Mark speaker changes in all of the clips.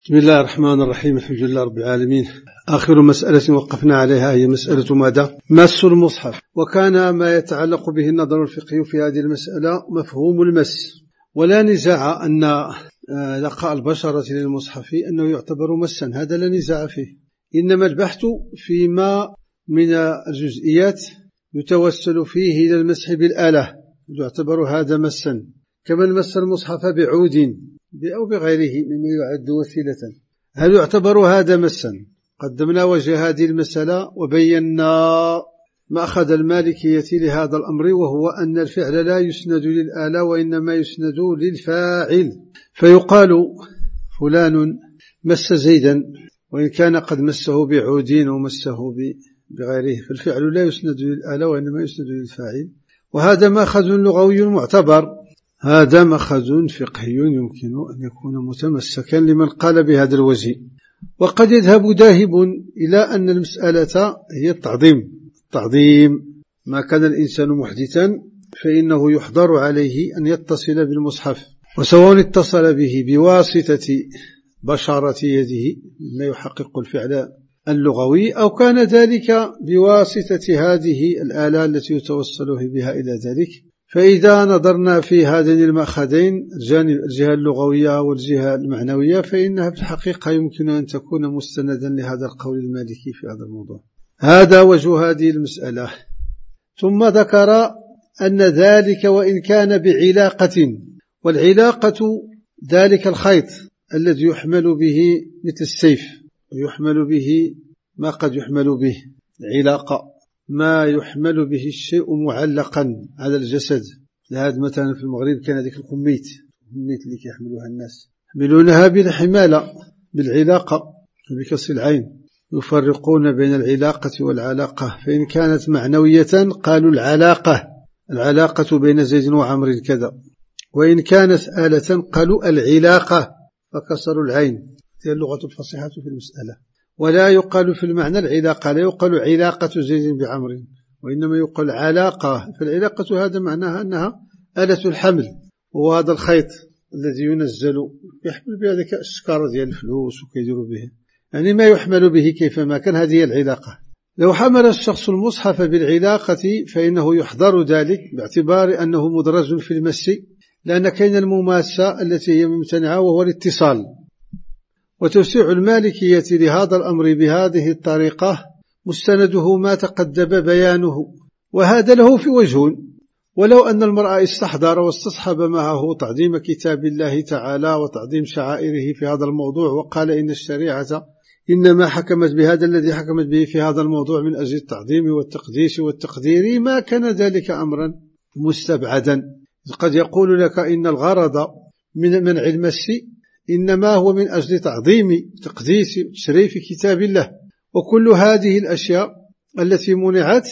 Speaker 1: بسم الله الرحمن الرحيم. الحمد لله رب العالمين. آخر مسألة وقفنا عليها هي مسألة ماذا؟ مس المصحف. وكان ما يتعلق به النظر الفقهي في هذه المسألة مفهوم المس، ولا نزاع أن لقاء البشرة للمصحف أنه يعتبر مسا، هذا لا نزاع فيه، إنما البحث فيما من الجزئيات يتوسل فيه إلى المسح بالآلة يعتبر هذا مسا، كمن مس المصحف بعود أو بغيره مما يعد وسيلة، هل يعتبر هذا مسا؟ قدمنا وجه هذه المسألة وبينا مأخذ المالكية لهذا الأمر، وهو أن الفعل لا يسند للآلة وإنما يسند للفاعل، فيقال فلان مس زيدا وإن كان قد مسه بعود ومسه بغيره، فالفعل لا يسند للآلة وإنما يسند للفاعل، وهذا مأخذ لغوي معتبر، هذا مأخذ فقهي يمكن أن يكون متمسكا لمن قال بهذا الوجه. وقد يذهب ذاهب إلى أن المسألة هي التعظيم، ما كان الإنسان محدثا فإنه يحضر عليه أن يتصل بالمصحف، وسواء اتصل به بواسطة بشرة يده ما يحقق الفعل اللغوي، أو كان ذلك بواسطة هذه الآلة التي يتوصل بها إلى ذلك. فإذا نظرنا في هذين المأخذين، الجهة اللغوية والجهة المعنوية، فإنها في الحقيقة يمكن أن تكون مستندا لهذا القول المالكي في هذا الموضوع. هذا وجه هذه المسألة. ثم ذكر أن ذلك وإن كان بعلاقة، والعلاقة ذلك الخيط الذي يحمل به مثل السيف، ويحمل به ما قد يحمل به العلاقة، ما يحمل به الشيء معلقا على الجسد. لهذا مثلا في المغرب كان هذيك القميت اللي يحملوها الناس، يحملونها بالحمالة بالعلاقة بكسر العين، يفرقون بين العلاقة والعلاقة، فإن كانت معنوية قالوا العلاقة بين زيد وعمر كذا، وإن كانت آلة قالوا العلاقة فكسروا العين. هي اللغة الفصيحة في المسألة. ولا يقال في المعنى العلاقة، لا يقال علاقة زيد بعمر، وإنما يقال علاقة، فالعلاقة هذا معناها أنها آلة الحمل، وهذا الخيط الذي ينزل يحمل بهذا السكارة ديال الفلوس وكيديروا به، يعني ما يحمل به كيفما كان، هذه العلاقة. لو حمل الشخص المصحف بالعلاقة فإنه يحضر ذلك باعتبار أنه مدرج في المس، لأن كاين المماسة التي هي ممتنعة وهو الاتصال. وتوسيع المالكية لهذا الأمر بهذه الطريقة مستنده ما تقدم بيانه، وهذا له في وجه. ولو أن المرأة استحضر واستصحب معه تعظيم كتاب الله تعالى وتعظيم شعائره في هذا الموضوع، وقال إن الشريعة إنما حكمت بهذا الذي حكمت به في هذا الموضوع من أجل التعظيم والتقديس والتقدير، ما كان ذلك أمرا مستبعدا. قد يقول لك إن الغرض من منع المس إنما هو من أجل تعظيم تقديس تشريف كتاب الله، وكل هذه الأشياء التي منعت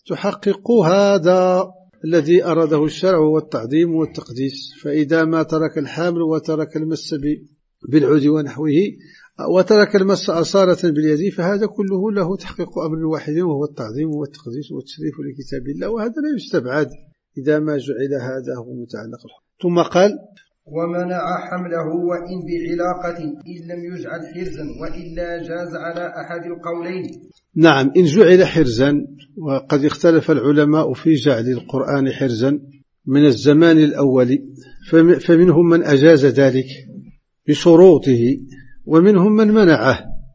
Speaker 1: تحقق هذا الذي أراده الشرع والتعظيم والتقديس. فإذا ما ترك الحامل وترك المس بالعود ونحوه وترك المس أصالة باليد، فهذا كله له تحقيق أمر واحد، وهو التعظيم والتقديس والتشريف لكتاب الله، وهذا لا يستبعد إذا ما جعل هذا هو متعلق. ثم قال:
Speaker 2: ومنع حمله وإن بعلاقة إن لم يجعل حرزا، وإلا جاز على أحد القولين.
Speaker 1: نعم، إن جعل حرزا. وقد اختلف العلماء في جعل القرآن حرزا من الزمان الأول، فمنهم من أجاز ذلك بشروطه، ومنهم من منعه،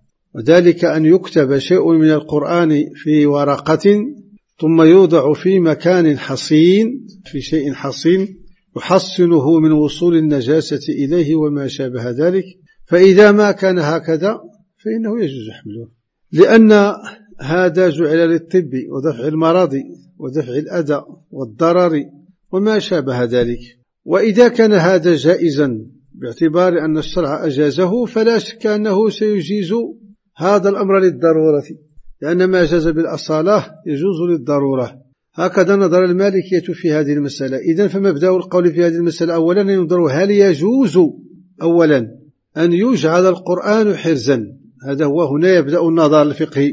Speaker 1: وذلك أن يكتب شيء من القرآن في ورقة ثم يوضع في مكان حصين، في شيء حصين يحصنه من وصول النجاسة إليه وما شابه ذلك. فإذا ما كان هكذا فإنه يجوز حمله، لأن هذا جعل للطب ودفع المرض ودفع الأذى والضرر وما شابه ذلك. وإذا كان هذا جائزا باعتبار أن الشرع أجازه، فلا شك أنه سيجيز هذا الأمر للضرورة، لأن ما جاز بالأصالة يجوز للضرورة. هكذا نظر المالكية في هذه المسألة. إذن فمبدأ القول في هذه المسألة أولا ينظر هل يجوز أولا أن يجعل القرآن حرزا، هذا هو هنا يبدأ النظر الفقهي،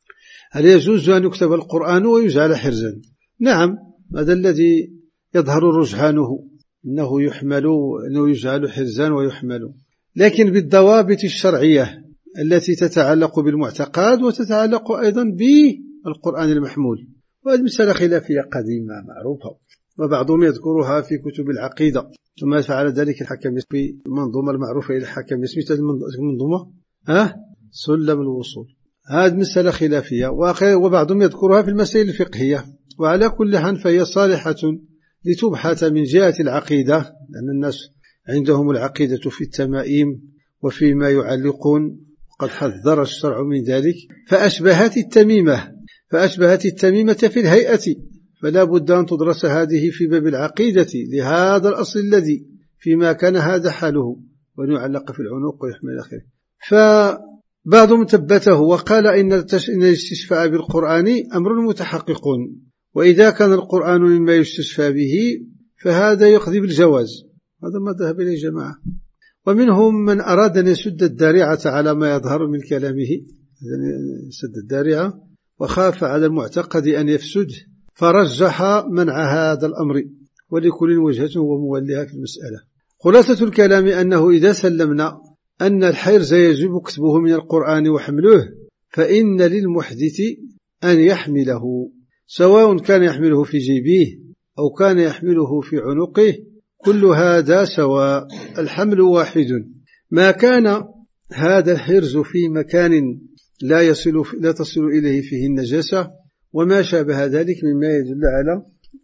Speaker 1: هل يجوز أن يكتب القرآن ويجعل حرزا؟ نعم، هذا الذي يظهر رجحانه، أنه يجعل حرزا ويحمل. لكن بالضوابط الشرعية التي تتعلق بالمعتقد وتتعلق أيضا بالقرآن المحمول. وهذه مسألة خلافية قديمة معروفة، وبعضهم يذكرها في كتب العقيدة، ثم فعل ذلك الحكم في المنظومة المعروفة إلى الحكم اسمها المنظومة سلم الوصول. هذه مسألة خلافية، وبعضهم يذكرها في المسائل الفقهية. وعلى كل حال فهي صالحة لتبحث من جهة العقيدة، لأن الناس عندهم العقيدة في التمائم وفيما يعلقون، وقد حذر الشرع من ذلك، فأشبهت التميمة في الهيئة، فلا بد أن تدرس هذه في باب العقيدة لهذا الأصل الذي فيما كان هذا حاله، وأن يعلق في العنق ويحمل آخره. فبعضهم ثبته وقال إن الاستشفاء بالقرآن أمر متحقق، وإذا كان القرآن مما يستشفى به فهذا يقضي بالجواز. هذا ما ذهب إليه جماعة. ومنهم من أراد أن يسد الذريعة على ما يظهر من كلامه، سد الذريعة وخاف على المعتقد أن يفسد، فرجح منع هذا الأمر، ولكل وجهة ومولها في المسألة. خلاصة الكلام أنه إذا سلمنا أن الحرز يجب كتبه من القرآن وحمله، فإن للمحدث أن يحمله، سواء كان يحمله في جيبه أو كان يحمله في عنقه، كل هذا سواء، الحمل واحد. ما كان هذا الحرز في مكان لا تصل إليه فيه النجاسة وما شابه ذلك مما يدل على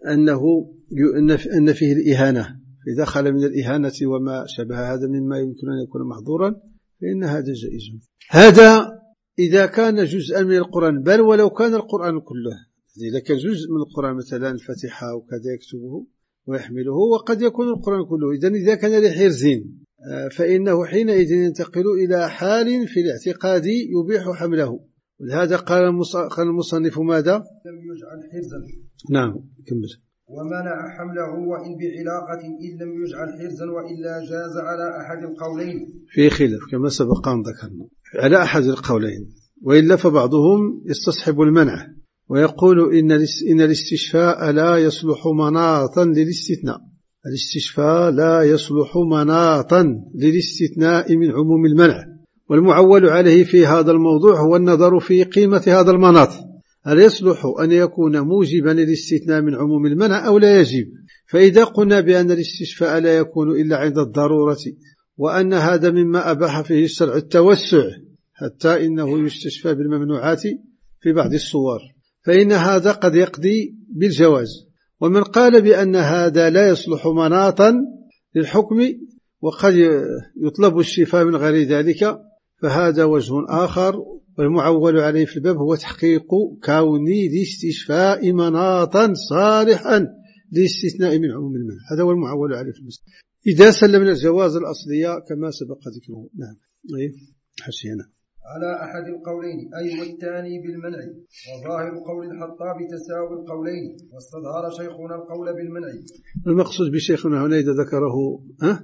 Speaker 1: أن فيه الإهانة، إذا خل من الإهانة وما شابه هذا مما يمكن أن يكون محظورا فإن هذا جائز. هذا إذا كان جزءا من القرآن، بل ولو كان القرآن كله، إذا كان جزء من القرآن مثلا الفاتحة وكذا يكتبه ويحمله، وقد يكون القرآن كله. إذا كان لحرزين فإنه حينئذ ينتقل إلى حال في الاعتقاد يبيح حمله. ولهذا قال المصنف ماذا؟
Speaker 2: لم يجعل حرزا.
Speaker 1: نعم كمل.
Speaker 2: ومنع حمله وإن بعلاقة إن لم يجعل حرزا، وإلا جاز على أحد القولين.
Speaker 1: في خلاف كما سبق أن ذكرنا على أحد القولين، وإلا فبعضهم يستصحب المنع ويقول إن الاستشفاء لا يصلح مناطا للاستثناء. الاستشفاء لا يصلح مناطا للاستثناء من عموم المنع، والمعول عليه في هذا الموضوع هو النظر في قيمة هذا المناط، هل يصلح أن يكون موجبا للاستثناء من عموم المنع أو لا يجب. فإذا قلنا بأن الاستشفاء لا يكون إلا عند الضرورة، وأن هذا مما أباح فيه الشرع التوسع حتى إنه يستشفى بالممنوعات في بعض الصور، فإن هذا قد يقضي بالجواز. ومن قال بأن هذا لا يصلح مناطا للحكم وقد يطلب الشفاء من غير ذلك، فهذا وجه آخر، والمعول عليه في الباب هو تحقيق كون الاستشفاء مناطا صالحا للاستثناء من عموم المنع. هذا هو المعول عليه في المسألة إذا سلمنا الجواز الأصلية كما سبق ذكره. نعم حسينا
Speaker 2: على أحد القولين، أي والثاني بالمنع. وظاهر قول الحطاب تساوي القولين، واستظهر شيخنا القول بالمنع.
Speaker 1: المقصود بشيخنا هنا إذا ذكره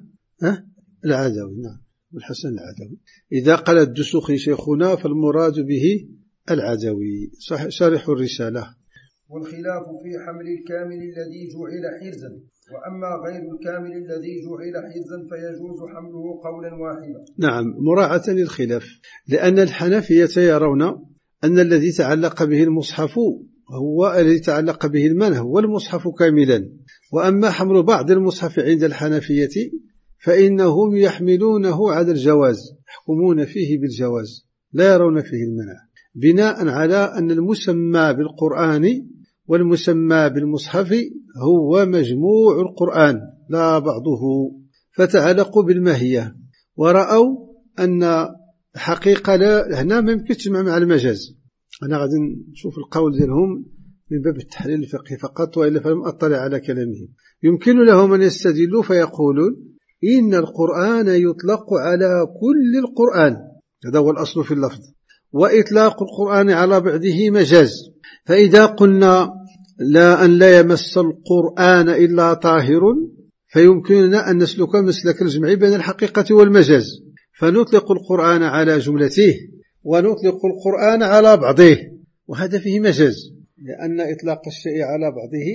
Speaker 1: العدوي، نعم والحسن العدوي. إذا قال الدسوقي شيخنا فالمراد به العدوي شارح الرسالة.
Speaker 2: والخلاف في حمل الكامل الذي جعل حرزا، وأما غير الكامل الذي جعل حرزا فيجوز حمله قولا واحدا.
Speaker 1: نعم مراعاة للخلاف، لأن الحنفية يرون أن الذي تعلق به المصحف هو الذي تعلق به المنع هو المصحف كاملا، وأما حمل بعض المصحف عند الحنفية فإنهم يحملونه على الجواز، يحكمون فيه بالجواز لا يرون فيه المنع، بناء على أن المسمى بالقرآن والمسمى بالمصحف هو مجموع القرآن لا بعضه، فتعلقوا بالماهية، ورأوا أن حقيقة لا هنا ما يمكن تجمع مع المجاز. أنا غادي نشوف القول ديالهم من باب التحليل الفقهي فقط، وإلا فلم أطلع على كلامهم. يمكن لهم أن يستدلوا فيقولون إن القرآن يطلق على كل القرآن، هذا هو الأصل في اللفظ، وإطلاق القرآن على بعضه مجاز. فإذا قلنا لا يمس القرآن إلا طاهر، فيمكننا أن نسلك مسلك الجمع بين الحقيقة والمجاز، فنطلق القرآن على جملته ونطلق القرآن على بعضه، وهذا فيه مجاز، لأن إطلاق الشيء على بعضه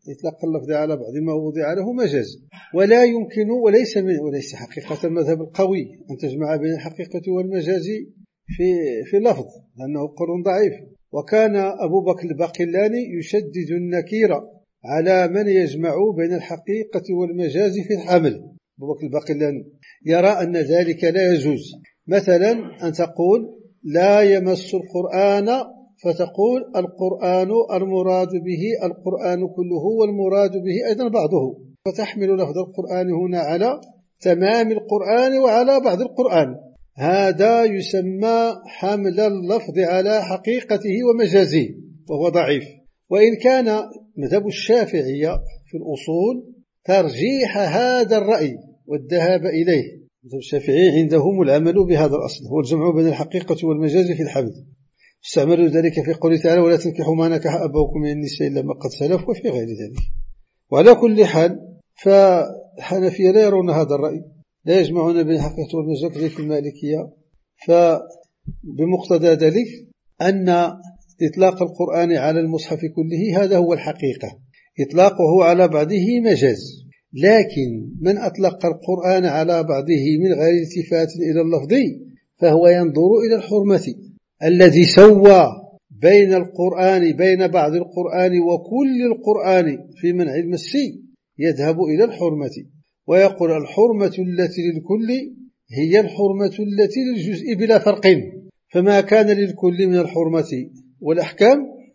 Speaker 1: إطلاق اللفظ على بعض ما وضع له مجاز، ولا يمكن وليس حقيقة المذهب القوي أن تجمع بين الحقيقة والمجاز في لفظ، لأنه قول ضعيف. وكان أبو بكر الباقلاني يشدد النكير على من يجمع بين الحقيقة والمجاز في الحمل. أبو بكر الباقلاني يرى أن ذلك لا يجوز. مثلا أن تقول لا يمس القرآن، فتقول القرآن المراد به القرآن كله، والمراد به أيضا بعضه، فتحمل لفظ القرآن هنا على تمام القرآن وعلى بعض القرآن. هذا يسمى حمل اللفظ على حقيقته ومجازه، وهو ضعيف. وإن كان مذهب الشافعية في الأصول ترجيح هذا الرأي والذهاب إليه. مذهب الشافعي عندهم العمل بهذا الأصل، هو الجمع بين الحقيقة والمجاز في الحمل. استعملوا ذلك في قوله تعالى ولا تنكحوا ما نكح أبوكم من النساء إلا ما قد سلف، وفي غير ذلك. وعلى كل حال فالحنفية لا يرون هذا الرأي، لا يجمعون بين الحقيقة والمجاز كذلك في المالكية. فبمقتضى ذلك أن إطلاق القرآن على المصحف كله هذا هو الحقيقة، إطلاقه على بعضه مجاز. لكن من أطلق القرآن على بعضه من غير التفات إلى اللفظ فهو ينظر إلى الحرمة. الذي سوى بين القرآن بين بعض القرآن وكل القرآن في منع المس يذهب إلى الحرمة ويقول الحرمة التي للكل هي الحرمة التي للجزء بلا فرق، فما كان للكل من الحرمة والأحكام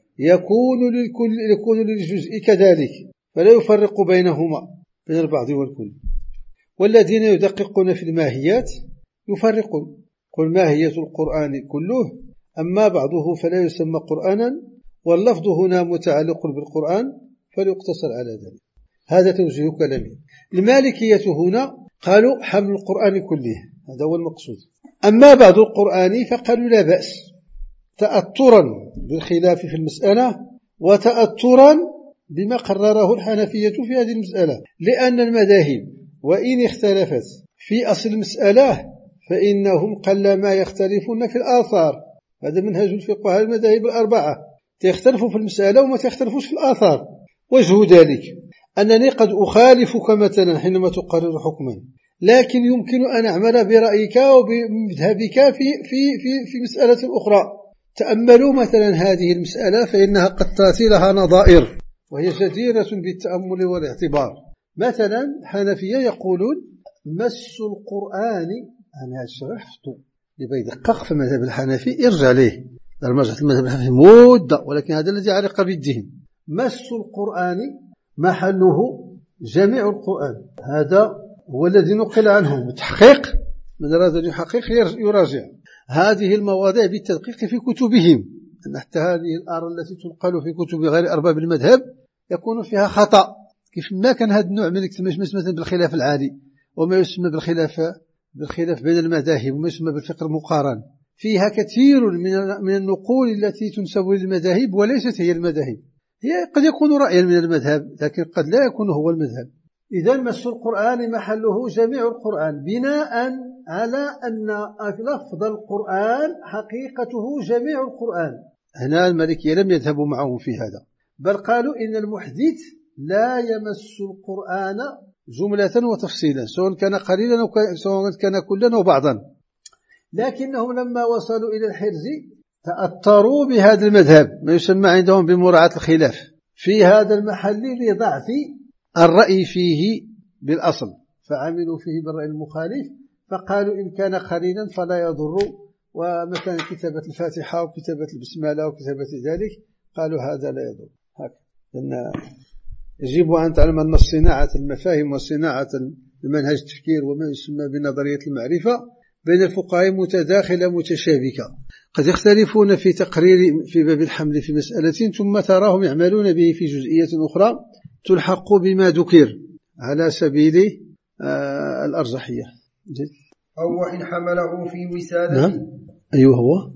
Speaker 1: يكون للجزء كذلك، فلا يفرق بينهما بين البعض والكل. والذين يدققون في الماهيات يفرقون، قل ماهية القرآن كله، أما بعضه فلا يسمى قرآنا، واللفظ هنا متعلق بالقرآن فليقتصر على ذلك. هذا توجيه كلامه. المالكية هنا قالوا حمل القرآن كله، هذا هو المقصود. أما بعض القرآن فقالوا لا بأس، تأثرا بالخلاف في المسألة وتأثرا بما قرره الحنفية في هذه المسألة، لأن المذاهب وإن اختلفت في أصل المسألة فإنهم قلما يختلفون في الآثار. هذا منهج الفقهاء المذاهب الأربعة، تختلفوا في المسألة وما تختلفوش في الآثار. وجه ذلك أنني قد أخالفك مثلا حينما تقرر حكما، لكن يمكن أن أعمل برأيك وبمذهبك في مسألة أخرى. تأملوا مثلا هذه المسألة فإنها قد تأتي لها نظائر وهي جديرة بالتأمل والاعتبار. مثلا حنفية يقولون مس القرآن، أنا شرحت لبي يدقق في المذهب الحنفي يرجع ليه، رجعت المذهب الحنفي مدة، ولكن هذا الذي علق بالدين. مس القرآن محله جميع القرآن، هذا هو الذي نقل عنه بالتحقيق، من أراد أن يحقق يراجع هذه المواضيع بالتدقيق في كتبهم، أن حتى هذه الآراء التي تنقل في كتب غير أرباب المذهب يكون فيها خطأ. كيف ما كان هذا النوع من التمشمش مثلا بالخلاف العالي وما يسمى بالخلاف بين المذاهب وما يسمى بالفقه المقارن، فيها كثير من النقول التي تنسب للمذاهب وليست هي المذاهب، هي قد يكون رأيا من المذهب لكن قد لا يكون هو المذهب. إذا مس القرآن محله جميع القرآن بناء على أن لفظ القرآن حقيقته جميع القرآن. هنا المالكية لم يذهبوا معهم في هذا، بل قالوا إن المحدث لا يمس القرآن جملة وتفصيلا، سواء كان قليلا أو سواء كان كلا وبعضا. لكنهم لما وصلوا إلى الحرز تأثروا بهذا المذهب، ما يسمى عندهم بمراعاة الخلاف في هذا المحل لضعف الرأي فيه بالأصل، فعملوا فيه بالرأي المخالف، فقالوا إن كان قليلا فلا يضر، ومثلا كتابة الفاتحة وكتابة البسملة وكتابة ذلك قالوا هذا لا يضر. لأن يجب أن تعلم أن صناعة المفاهيم وصناعة المنهج التفكير وما يسمى بنظرية المعرفة بين الفقهاء متداخلة متشابكة، قد يختلفون في تقرير في باب الحمل في مسألة ثم تراهم يعملون به في جزئية أخرى تلحق بما ذكر على سبيل الأرجحية.
Speaker 2: أو وإن حمله في وسادة.
Speaker 1: أيوه هو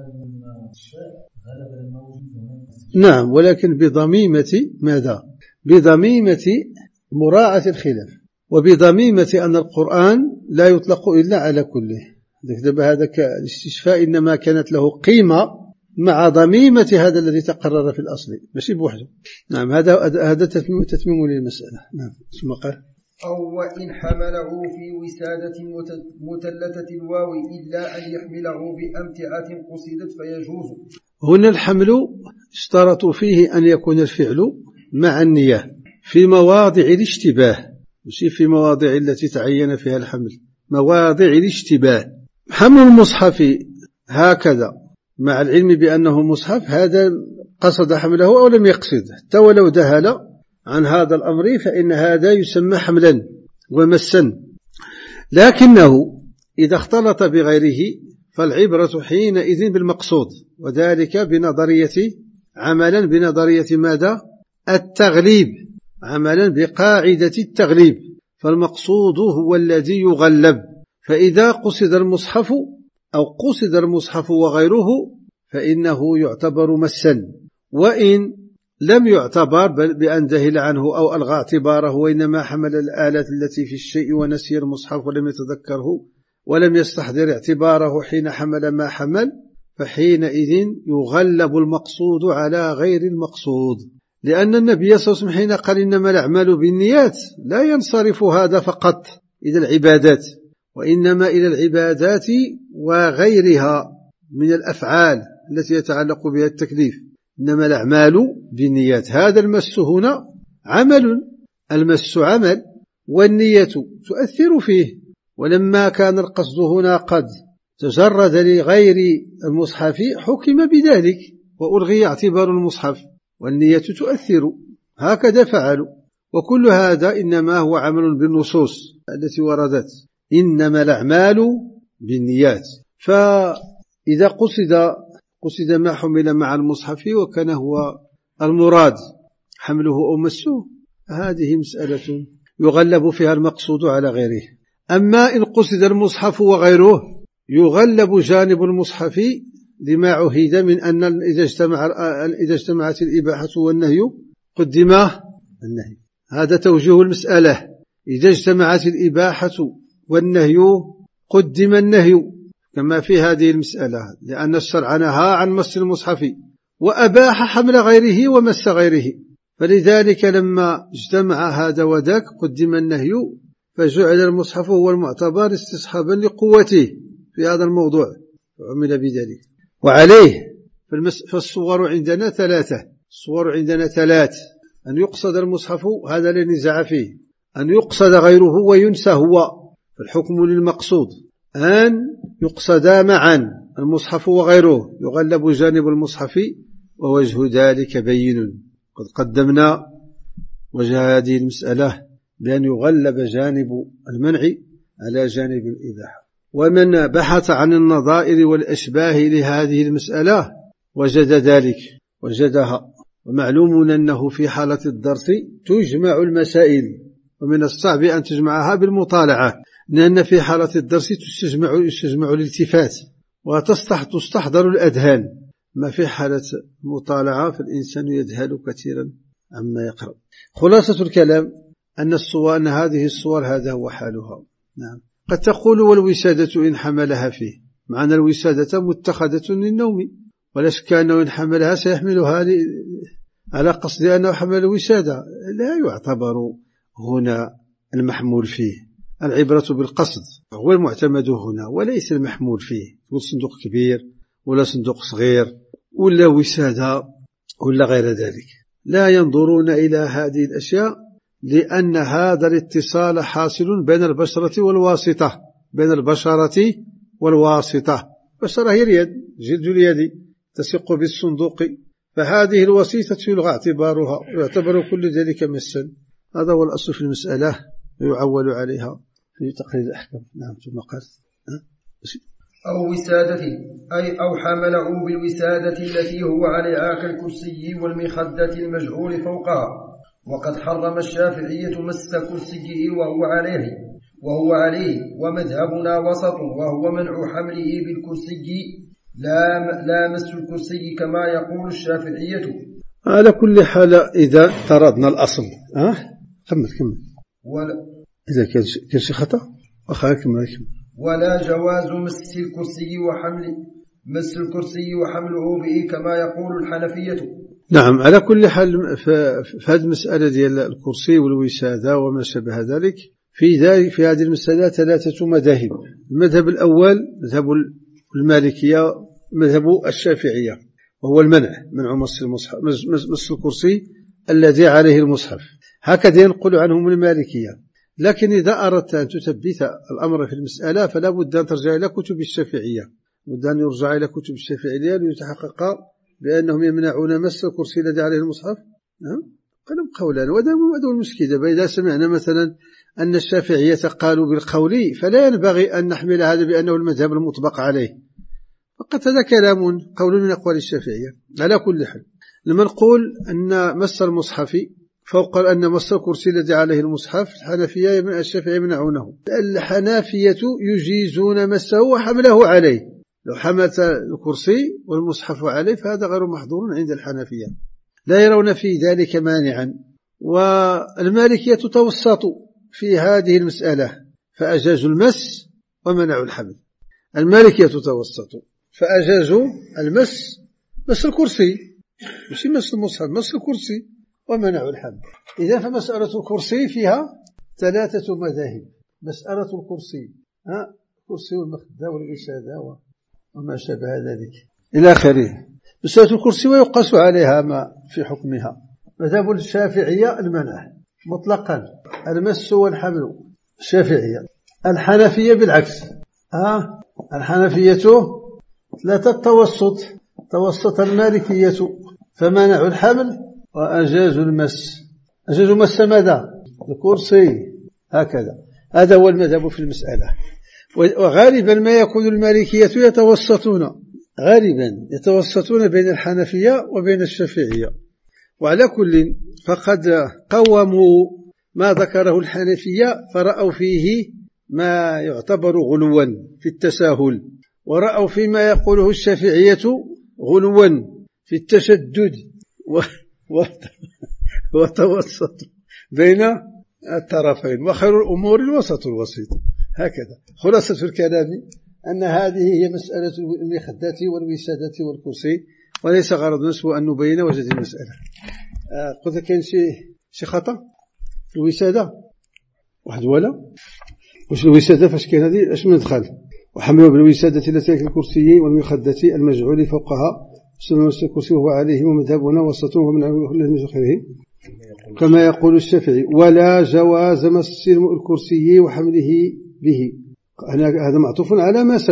Speaker 1: نعم، ولكن بضميمة ماذا؟ بضميمة مراعاة الخلاف، وبضميمة أن القرآن لا يطلق إلا على كله. هذا الاستشفاء إنما كانت له قيمة مع ضميمة هذا الذي تقرر في الأصل ماشي بوحده. نعم هذا تتميم للمسألة. نعم ثم قال
Speaker 2: أو وإن حمله في وسادة متلتة الواو إلا أن يحمله بأمتعة قصدت فيجوز.
Speaker 1: هنا الحمل اشترطوا فيه أن يكون الفعل مع النية في مواضع الاشتباه، مش في مواضع التي تعين فيها الحمل، مواضع الاشتباه. حمل المصحف هكذا مع العلم بأنه مصحف، هذا قصد حمله أو لم يقصد، حتى ولو دهل عن هذا الأمر فإن هذا يسمى حملا ومسا. لكنه إذا اختلط بغيره فالعبرة حينئذ بالمقصود، وذلك عملا بنظرية ماذا؟ التغليب، عملا بقاعدة التغليب، فالمقصود هو الذي يغلب. فإذا قصد المصحف أو قصد المصحف وغيره فإنه يعتبر مسا، وإن لم يعتبر بأن جهل عنه أو ألغى اعتباره وإنما حمل الآلة التي في الشيء ونسي المصحف ولم يتذكره ولم يستحضر اعتباره حين حمل ما حمل، فحينئذ يغلب المقصود على غير المقصود. لأن النبي صلى الله عليه وسلم حين قال إنما الأعمال بالنيات لا ينصرف هذا فقط إلى العبادات، وإنما إلى العبادات وغيرها من الأفعال التي يتعلق بها التكليف. إنما الأعمال بالنيات، هذا المس هنا عمل، المس عمل والنية تؤثر فيه. ولما كان القصد هنا قد تجرد لغير المصحف حكم بذلك وألغي اعتبار المصحف والنية تؤثر، هكذا فعلوا. وكل هذا إنما هو عمل بالنصوص التي وردت، إنما الأعمال بالنيات. فإذا قصد ما حمل مع المصحف وكان هو المراد حمله أو مسه، هذه مسألة يغلب فيها المقصود على غيره. أما إن قصد المصحف وغيره يغلب جانب المصحف لما عهد من أن إذا اجتمعت الإباحة والنهي قدم النهي. هذا توجيه المسألة، إذا اجتمعت الإباحة والنهي قدم النهي كما في هذه المسألة، لأن الشرع نهى عن مس المصحف وأباح حمل غيره ومس غيره، فلذلك لما اجتمع هذا وذاك قدم النهي، فجعل المصحف هو المعتبر استصحابا لقوته في هذا الموضوع وعمل بذلك. وعليه فالصور عندنا ثلاث، أن يقصد المصحف هذا لا نزاع فيه، أن يقصد غيره وينسى هو، فالحكم للمقصود. أن يقصدا معا المصحف وغيره يغلب جانب المصحف، ووجه ذلك بين. قد قدمنا وجه هذه المسألة بأن يغلب جانب المنع على جانب الإباحة. ومن بحث عن النظائر والأشباه لهذه المسألة وجد ذلك، وجدها. ومعلوم أنه في حالة الدرس تجمع المسائل، ومن الصعب أن تجمعها بالمطالعة، لأن في حالة الدرس يستجمع الالتفات وتستحضر الأذهان، ما في حالة المطالعة فالإنسان يذهل كثيرا عما يقرأ. خلاصة الكلام أن هذه الصور هذا هو حالها. نعم. قد تقول والوسادة إن حملها فيه، معنى الوسادة متخذة للنوم، ولا شك أنه إن حملها سيحملها على قصد أنه حمل الوسادة، لا يعتبر هنا المحمول فيه، العبرة بالقصد هو المعتمد هنا وليس المحمول فيه، صندوق كبير ولا صندوق صغير ولا وسادة ولا غير ذلك. لا ينظرون إلى هذه الأشياء، لأن هذا الاتصال حاصل بين البشرة والواسطة، البشرة هي اليد، جلد اليد تسق بالصندوق، فهذه الوسيطة يلغى اعتبارها ويعتبر كل ذلك مسا. هذا هو الأصل في المسألة ويعول عليها في تقرير الأحكام. نعم. ثم قال
Speaker 2: أو وسادة، أي أو حمله بالوسادة التي هو عليها كالكرسي والمخدة المجعول فوقها. وقد حرم الشافعية مس كرسيه وهو عليه، ومذهبنا وسط، وهو منع حمله بالكرسي لا مس الكرسي كما يقول الشافعية.
Speaker 1: على كل حال إذا طردنا الأصل كمل إذا كان شي خطأ كمل.
Speaker 2: ولا جواز مس الكرسي مس الكرسي وحمله به كما يقول الحنفية.
Speaker 1: نعم، على كل حال في هذه المسألة ديال الكرسي والوسادة وما شابه ذلك، في هذه المسألة 3 مذاهب. المذهب الأول مذهب المالكية، مذهب الشافعية، وهو منع مس الكرسي الذي عليه المصحف، هكذا ينقل عنهم المالكية. لكن إذا أردت أن تثبت الأمر في المسألة فلا بد أن ترجع إلى كتب الشافعية، بد أن يرجع إلى كتب الشافعية ليتحقق بأنهم يمنعون مس الكرسي الذي عليه المصحف. نعم، قالوا قولان، وهذا المشكلة. إذا سمعنا مثلا أن الشافعية قالوا بالقول فلا ينبغي أن نحمل هذا بأنه المذهب المطبق عليه، فقط هذا كلام قول من أقوال الشافعية. على كل حال، لما نقول أن مس المصحف فوق أن مس الكرسي الذي عليه المصحف، الحنفية من الشافعية يمنعونه. الحنفية يجيزون مسه وحمله عليه، لو حملت الكرسي والمصحف عليه فهذا غير محظور عند الحنفية، لا يرون في ذلك مانعا. والمالكية توسطوا في هذه المسألة فأجازوا المس ومنعوا الحمل. المالكية توسطوا فأجازوا مس الكرسي، مش مس المصحف، مس الكرسي، ومنعوا الحمل. إذا فمسألة الكرسي فيها 3 مذاهب. مسألة الكرسي، الكرسي والمخدة والوسادة وما شابه ذلك إلى آخره. مسألة الكرسي ويقاس عليها ما في حكمها. مذهب الشافعية المنع مطلقا، المس والحمل الشافعية. الحنفية بالعكس، الحنفية 3 توسط المالكية فمنعوا الحمل وأجازوا المس. أجازوا مس ماذا؟ الكرسي، هكذا. هذا هو المذهب في المسألة. وغالبا ما يكون المالكية يتوسطون بين الحنفية وبين الشافعية. وعلى كل فقد قوموا ما ذكره الحنفية فرأوا فيه ما يعتبر غلوا في التساهل، ورأوا فيما يقوله الشافعية غلوا في التشدد، وتوسط بين الطرفين، وخير الأمور الوسط الوسيط. هكذا خلاصة الكلام أن هذه هي مسألة المخدة والوسادة والكرسي، وليس غرضنا سوى أن نبين وجه المسألة. قلت كاين شي خطأ في الوسادة واحد ولا واش الوسادة فاش كاين هذه اش من دخل وحملوا بالوسادة التي في الكرسي والمخدة المجعول فوقها سمى الكرسي وهو عليه ومذهبنا وسطوه من الذين خيرهم كما يقول الشافعي، ولا جواز مس الكرسي وحمله به. هذا معطوف على ما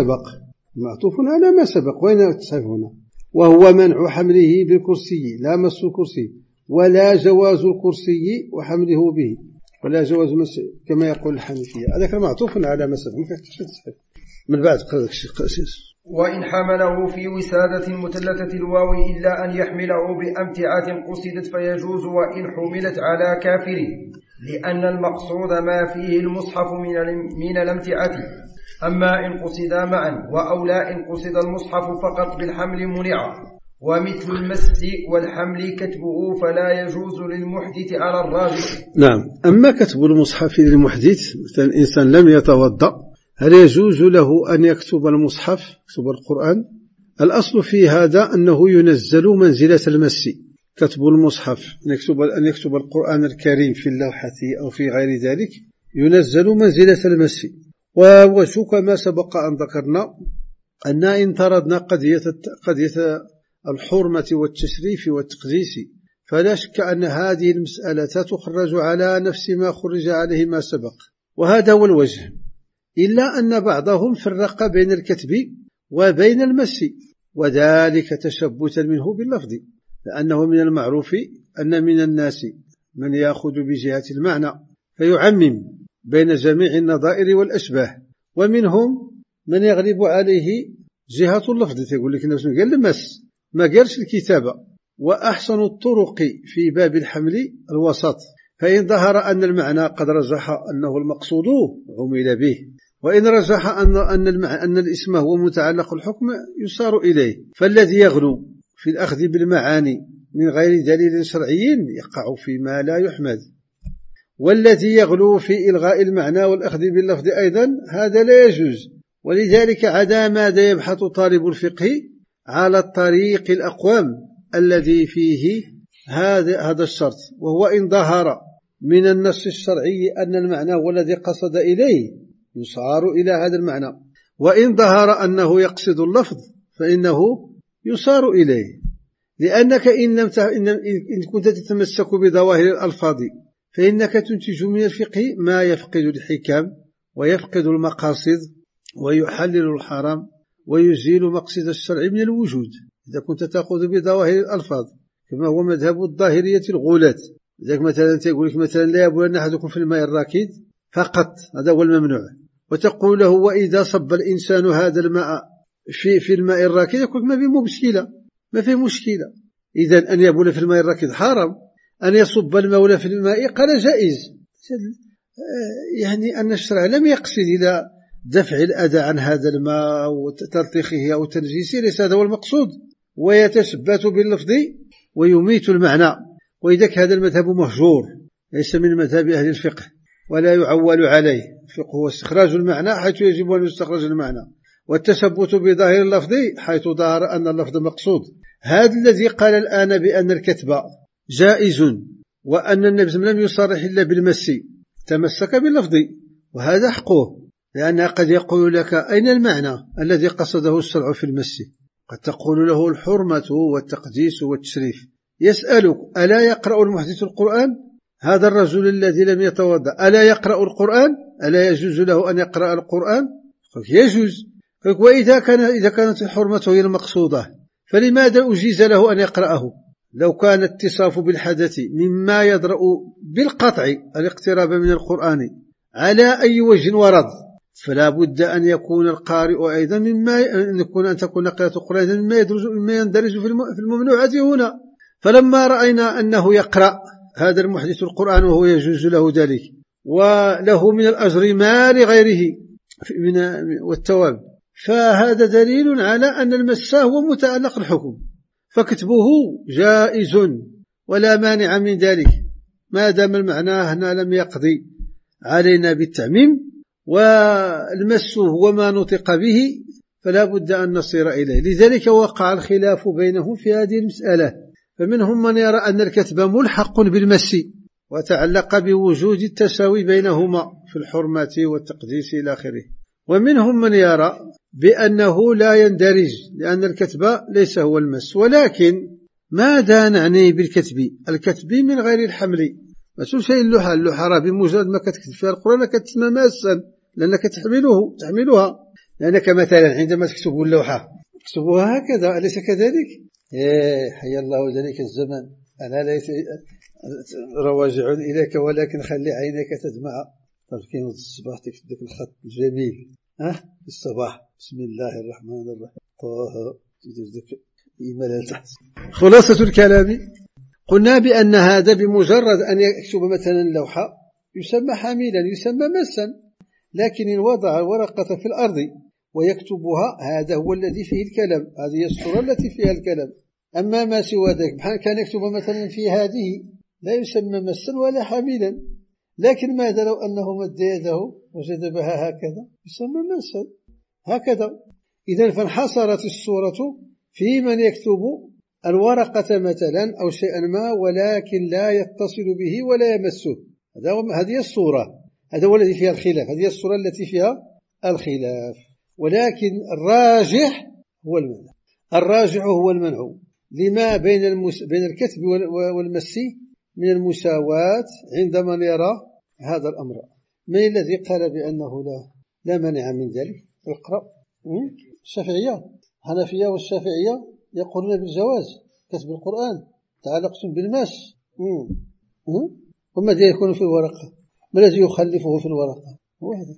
Speaker 1: سبق، وين التصحيف هنا؟ وهو منع حمله بالكرسي لا مس الكرسي، ولا جواز الكرسي وحمله به، ولا جواز مس كما يقول الحنفية. هذا معطوف على ما سبق، ما فيه تصحيح من بعد قاسيس.
Speaker 2: وإن حمله في وسادة مثلثة الواو إلا أن يحمله بأمتعة قصدت فيجوز وإن حملت على كافر، لأن المقصود ما فيه المصحف من الامتعة. أما إن قصدا معا وأولى إن قصد المصحف فقط بالحمل منع. ومثل المس والحمل كتبه فلا يجوز للمحدث على الراجح.
Speaker 1: نعم، أما كتب المصحف للمحدث، مثلا الإنسان لم يتوضأ، هل يجوز له أن يكتب المصحف، يكتب القرآن؟ الأصل في هذا أنه ينزل منزلة المس. كتب المصحف أن يكتب القرآن الكريم في اللوحة أو في غير ذلك ينزل منزلة المس. وشو كما سبق أن ذكرنا أن إن طردنا قضية الحرمة والتشريف والتقديس فلا شك أن هذه المسألة تخرج على نفس ما خرج عليه ما سبق، وهذا هو الوجه. إلا أن بعضهم فرق بين الكتب وبين المس، وذلك تشبثا منه باللفظ، لأنه من المعروف أن من الناس من يأخذ بجهة المعنى فيعمم بين جميع النظائر والأشباه، ومنهم من يغلب عليه جهة اللفظ، يقول لك نفسه قال المس ما قالش الكتابة. وأحسن الطرق في باب الحمل الوسط، فإن ظهر أن المعنى قد رجح أنه المقصود عمل به، وإن رجح أن الاسم هو متعلق الحكم يصار إليه. فالذي يغلو في الأخذ بالمعاني من غير دليل شرعي يقع فيما لا يحمد، والذي يغلو في إلغاء المعنى والأخذ باللفظ أيضا هذا لا يجوز، ولذلك عدا ماذا يبحث طالب الفقه على الطريق الأقوم الذي فيه هذا الشرط، وهو إن ظهر من النص الشرعي أن المعنى هو الذي قصد إليه يصار إلى هذا المعنى، وإن ظهر أنه يقصد اللفظ فإنه يصار إليه. لأنك إن كنت تتمسك بظواهر الألفاظ فإنك تنتج من الفقه ما يفقد الحكم ويفقد المقاصد ويحلل الحرام ويزيل مقصد الشرع من الوجود. إذا كنت تأخذ بظواهر الألفاظ كما هو مذهب الظاهرية الغلاة، إذا مثلا تقول لك مثلا لا يبولن أحدكم في الماء الراكد فقط، هذا هو الممنوع، وتقول له وإذا صب الإنسان هذا الماء في الماء الراكد يقول ما في مشكلة. إذن أن يبول في الماء الراكد حرام، أن يصب المولى في الماء قال جائز. يعني أن الشرع لم يقصد إلى دفع الأذى عن هذا الماء أو تلطيخه أو تنجيسه، ليس هذا هو المقصود، ويتثبت باللفظ ويميت المعنى. وإذا هذا المذهب مهجور ليس من مذهب أهل الفقه ولا يعول عليه. الفقه هو استخراج المعنى حيث يجب أن يستخرج المعنى، والتثبت بظاهر اللفظ حيث ظهر أن اللفظ مقصود. هذا الذي قال الآن بأن الكتب جائز وأن النبي لم يصرح إلا بالمس تمسك باللفظ، وهذا حقه، لأنه قد يقول لك أين المعنى الذي قصده الشرع في المس؟ قد تقول له الحرمة والتقديس والتشريف. يسألك ألا يقرأ المحدث القرآن؟ هذا الرجل الذي لم يتوضأ ألا يقرأ القرآن؟ ألا يجوز له أن يقرأ القرآن؟ يجوز. وإذا كانت الحرمة هي المقصودة فلماذا أجيز له أن يقرأه؟ لو كان اتصاف بالحدث مما يدرأ بالقطع الاقتراب من القرآن على أي وجه ورد، فلا بد أن يكون القارئ أيضا أن تكون قراءة القرآن مما يندرج في الممنوعات هنا. فلما رأينا أنه يقرأ هذا المحدث القرآن وهو يجوز له ذلك وله من الأجر ما لغيره والثواب، فهذا دليل على أن المس هو متعلق الحكم، فكتبه جائز ولا مانع من ذلك ما دام المعنى هنا لم يقضي علينا بالتعميم، والمس هو ما نطق به فلا بد أن نصير إليه. لذلك وقع الخلاف بينهم في هذه المسألة، فمنهم من يرى أن الكتب ملحق بالمس وتعلق بوجود التساوي بينهما في الحرمة والتقديس إلى آخره، ومنهم من يرى بأنه لا يندرج لأن الكتب ليس هو المس. ولكن ماذا نعني بالكتب؟ الكتب من غير الحمل، ما شيء اللوحة راه بمجرد ما كتكتب فيها القرآن كتسمى ماسا لأنك تحملها، لأنك مثلا عندما تكتب اللوحة تكتبها هكذا، أليس كذلك؟ حي الله ذلك الزمن، أنا ليس رواجع إليك ولكن خلي عينيك تدمع. تركين الصباح تكتب الخط الجميل في الصباح بسم الله الرحمن الرحيم طه إيمان تحت. خلاصة الكلام قلنا بأن هذا بمجرد أن يكتب مثلا لوحة يسمى حاملا يسمى مسا، لكن إن وضع الورقة في الأرض ويكتبها هذا هو الذي فيه الكلام، هذه الصورة التي فيها الكلام. أما ما سوى ذلك كان يكتب مثلا في هذه لا يسمى مسا ولا حاملا، لكن ماذا لو أنه مد يده وجد بها هكذا يسمى مسا هكذا. إذن فانحصرت الصورة في من يكتب الورقة مثلا أو شيئا ما ولكن لا يتصل به ولا يمسه، هذه الصورة، هذا هو الذي فيها الخلاف، هذه الصورة التي فيها الخلاف. ولكن الراجح هو المنع، الراجح هو المنع لما بين الكتب والمس من المساواة عند من يرى هذا الأمر. من الذي قال بأنه لا منع من ذلك؟ اقرأ. الشافعية الحنفية والشافعية يقولون بالجواز كتب القرآن تعلق بالمس. وما الذي يكون في الورقة؟ ما الذي يخلفه في الورقة؟ هو هذا.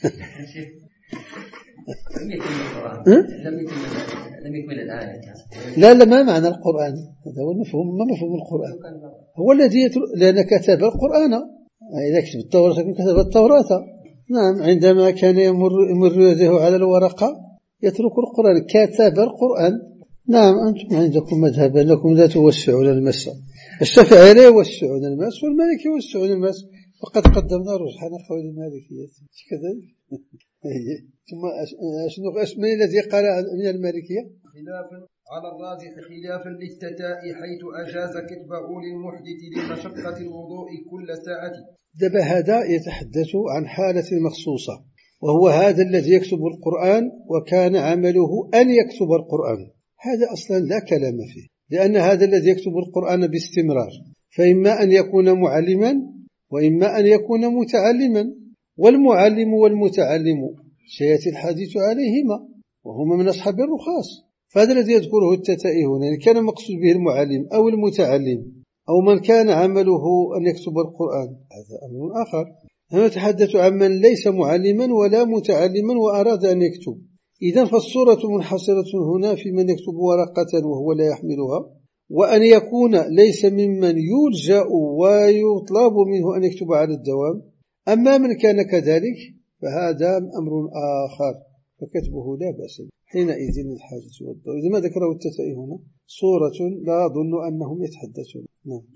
Speaker 2: لم يكمل الآية.
Speaker 1: لا ما معنى القرآن؟ هذا هو المفهوم، ما مفهوم القرآن؟ هو الذي لأن كتب القرآن، إذا كتب التوراة كتب التوراة. نعم، عندما كان يمر يده على الورقة يترك القرآن، كتب القرآن. نعم، أنتم عندكم مذهب أنكم لا توسعون المس، الشافعية لا يوسعون المس والمالكي يوسعون المس، وقد قدمنا رجحنا قول المالكية كذلك. ثم من الذي قال من المالكية؟
Speaker 2: خلافا على الراجح خلافا للتتاء حيث أجاز كتبه للمحدث لمشقة الوضوء كل ساعة.
Speaker 1: دب هذا يتحدث عن حالة مخصوصة، وهو هذا الذي يكتب القرآن وكان عمله أن يكتب القرآن. هذا أصلا لا كلام فيه، لأن هذا الذي يكتب القرآن باستمرار فإما أن يكون معلما وإما أن يكون متعلما، والمعلم والمتعلم سيأتي الحديث عليهما وهما من أصحاب الرخاص. فهذا الذي يذكره التتائي هنا، يعني كان مقصود به المعلم أو المتعلم أو من كان عمله أن يكتب القرآن، هذا أمر آخر. أنا أتحدث عن من ليس معلما ولا متعلما وأراد أن يكتب. إذن فالصورة منحصرة هنا في من يكتب ورقة وهو لا يحملها، وأن يكون ليس ممن يلجأ ويطلب منه أن يكتب على الدوام. أما من كان كذلك فهذا أمر آخر فكتبه لا بأس حينئذ الحاجة والضرورة. إذا ما ذكره التتائي هنا صورة لا أظن أنهم يتحدثون.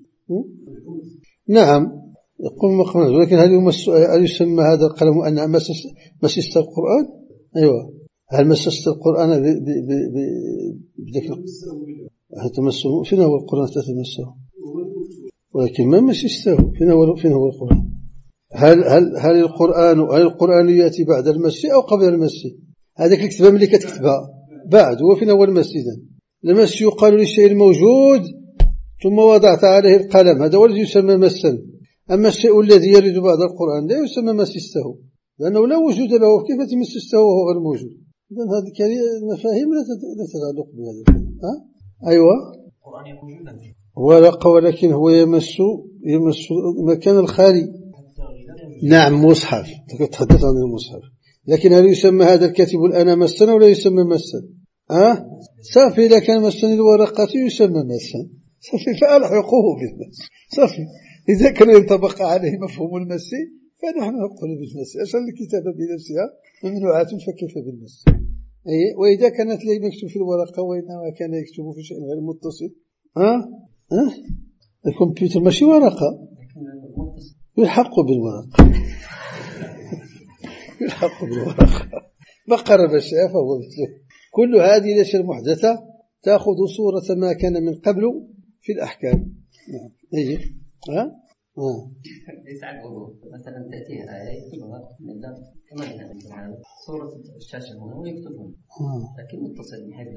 Speaker 1: نعم يقول مقرن، ولكن هل يسمى هذا القلم أن مسست القرآن؟ أيوة، هل مسست القرآن بذكر تمسه؟ فين هو القرآن تتمسه؟ ولكن ما مسسته. فين هو القرآن؟ هل القرآن يأتي بعد المس أو قبل المس؟ هذاك الكتابة ملي كتكتبها بعد، وفين هو المس؟ إذن المس يقال للشيء الموجود ثم وضعت عليه القلم، هذا هو الذي يسمى مسا. أما الشيء الذي يرد بعد القرآن لا يسمى مسسته، لأنه لا وجود له، كيف تمسسته وهو غير موجود؟ إذن هذه المفاهيم لا تتعلق بهذا. أيوة ورقة، ولكن هو يمس مكان الخالي. نعم مصحف، تحدث عن المصحف، لكن هل يسمى هذا الكاتب الآن مسا ولا يسمى مسا؟ صافي، إذا كان مسا الورقة يسمى مسا، صافي فألحقوه بالمس، صافي. إذا كان ينطبق عليه مفهوم المس فنحن نقول بالمس، عشان الكتابة بنفسها ممنوعات فكيف بالمس؟ وإذا كانت لي مكتوب في الورقة وإنما كان يكتب في شيء غير متصل، الكمبيوتر ماشي ورقة، يلحق بالورقة يلحق بالورقة، ما قرب الشيء فهو مثله. كل هذه الأشياء المحدثة تأخذ صورة ما كان من قبل في الأحكام. أيه
Speaker 3: ليس على الوضوء مثلا تأتيه آية يكتبها كما صورة الشاشة هنا ويكتبها لكن متصل بحيث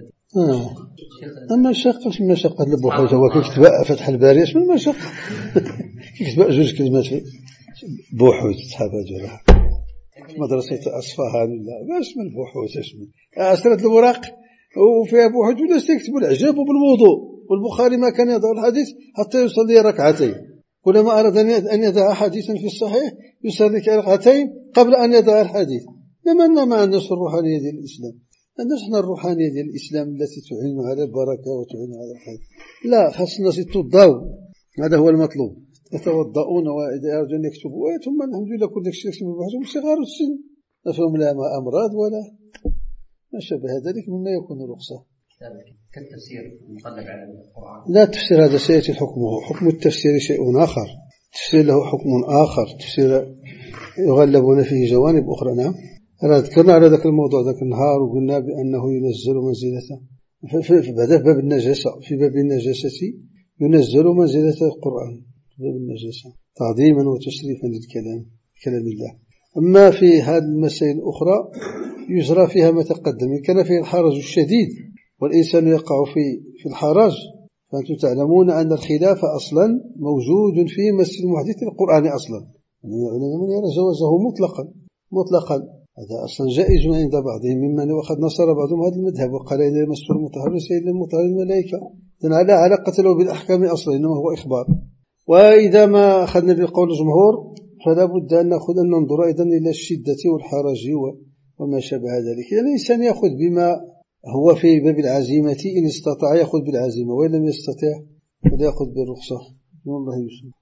Speaker 1: أما الشقة في المشقة للبحوث هو كيكتب فتح الباري اسم المشقة كيكتب جوج كلمات بحوث تحابها جولها مدرسة أصفهان ولا باش من البحوث اسمه أسرة الوراق وفيها بحوث ولا يكتبوا العجاب بالوضوء. والبخاري ما كان يضع الحديث حتى يصلي ركعتين، كلما أراد أن يضع حديثا في الصحيح يصلي ركعتين قبل أن يضع الحديث. لما ما عندناش الروحانية ديال الإسلام، عندنا الروحانية ديال الإسلام التي تعين على البركة وتعين على الخير. لا، خاص الناس يتوضاو، هذا هو المطلوب، يتوضؤون وإذا أرادوا أن يكتبوا ثم الحمد لله كل ذلك الشيء يكتبوا بحثهم صغار السن ما فيهم لا أمراض ولا ما شابه ذلك مما يكون رخصة.
Speaker 3: كالتفسير المقلب على القرآن
Speaker 1: لا، التفسير هذا سيأتي حكمه، حكم التفسير شيء آخر، التفسير له حكم آخر، التفسير يغلبون فيه جوانب أخرى. نعم، ذكرنا على ذاك الموضوع ذاك النهار وقلنا بأنه ينزل منزلته في باب النجاسة، في باب النجاسة ينزل منزلة القرآن في باب النجاسة تعظيما وتشريفا لكلام الله. أما في هذه المسائل الأخرى يجرى فيها ما تقدم، كان فيه الحرج الشديد والإنسان يقع في الحرج. فأنتم تعلمون أن الخلاف أصلا موجود في مس المحدث القرآن أصلا، العلماء من يرى جوازه مطلقا، هذا أصلا جائز عند بعضهم، ممن وقد نصر بعضهم هذا المذهب وقال إن المس المطهر سيد المطهر الملائكة، إذن لا علاقة له بالأحكام أصلا، إنما هو إخبار. وإذا ما أخذنا بقول الجمهور فلا بد أن ننظر أيضا إلى الشدة والحرج وما شابه ذلك. يعني الإنسان يأخذ بما هو في باب العزيمة إن استطاع يأخذ بالعزيمة، وإن لم يستطع فلا يأخذ بالرخصة. والله يسلم.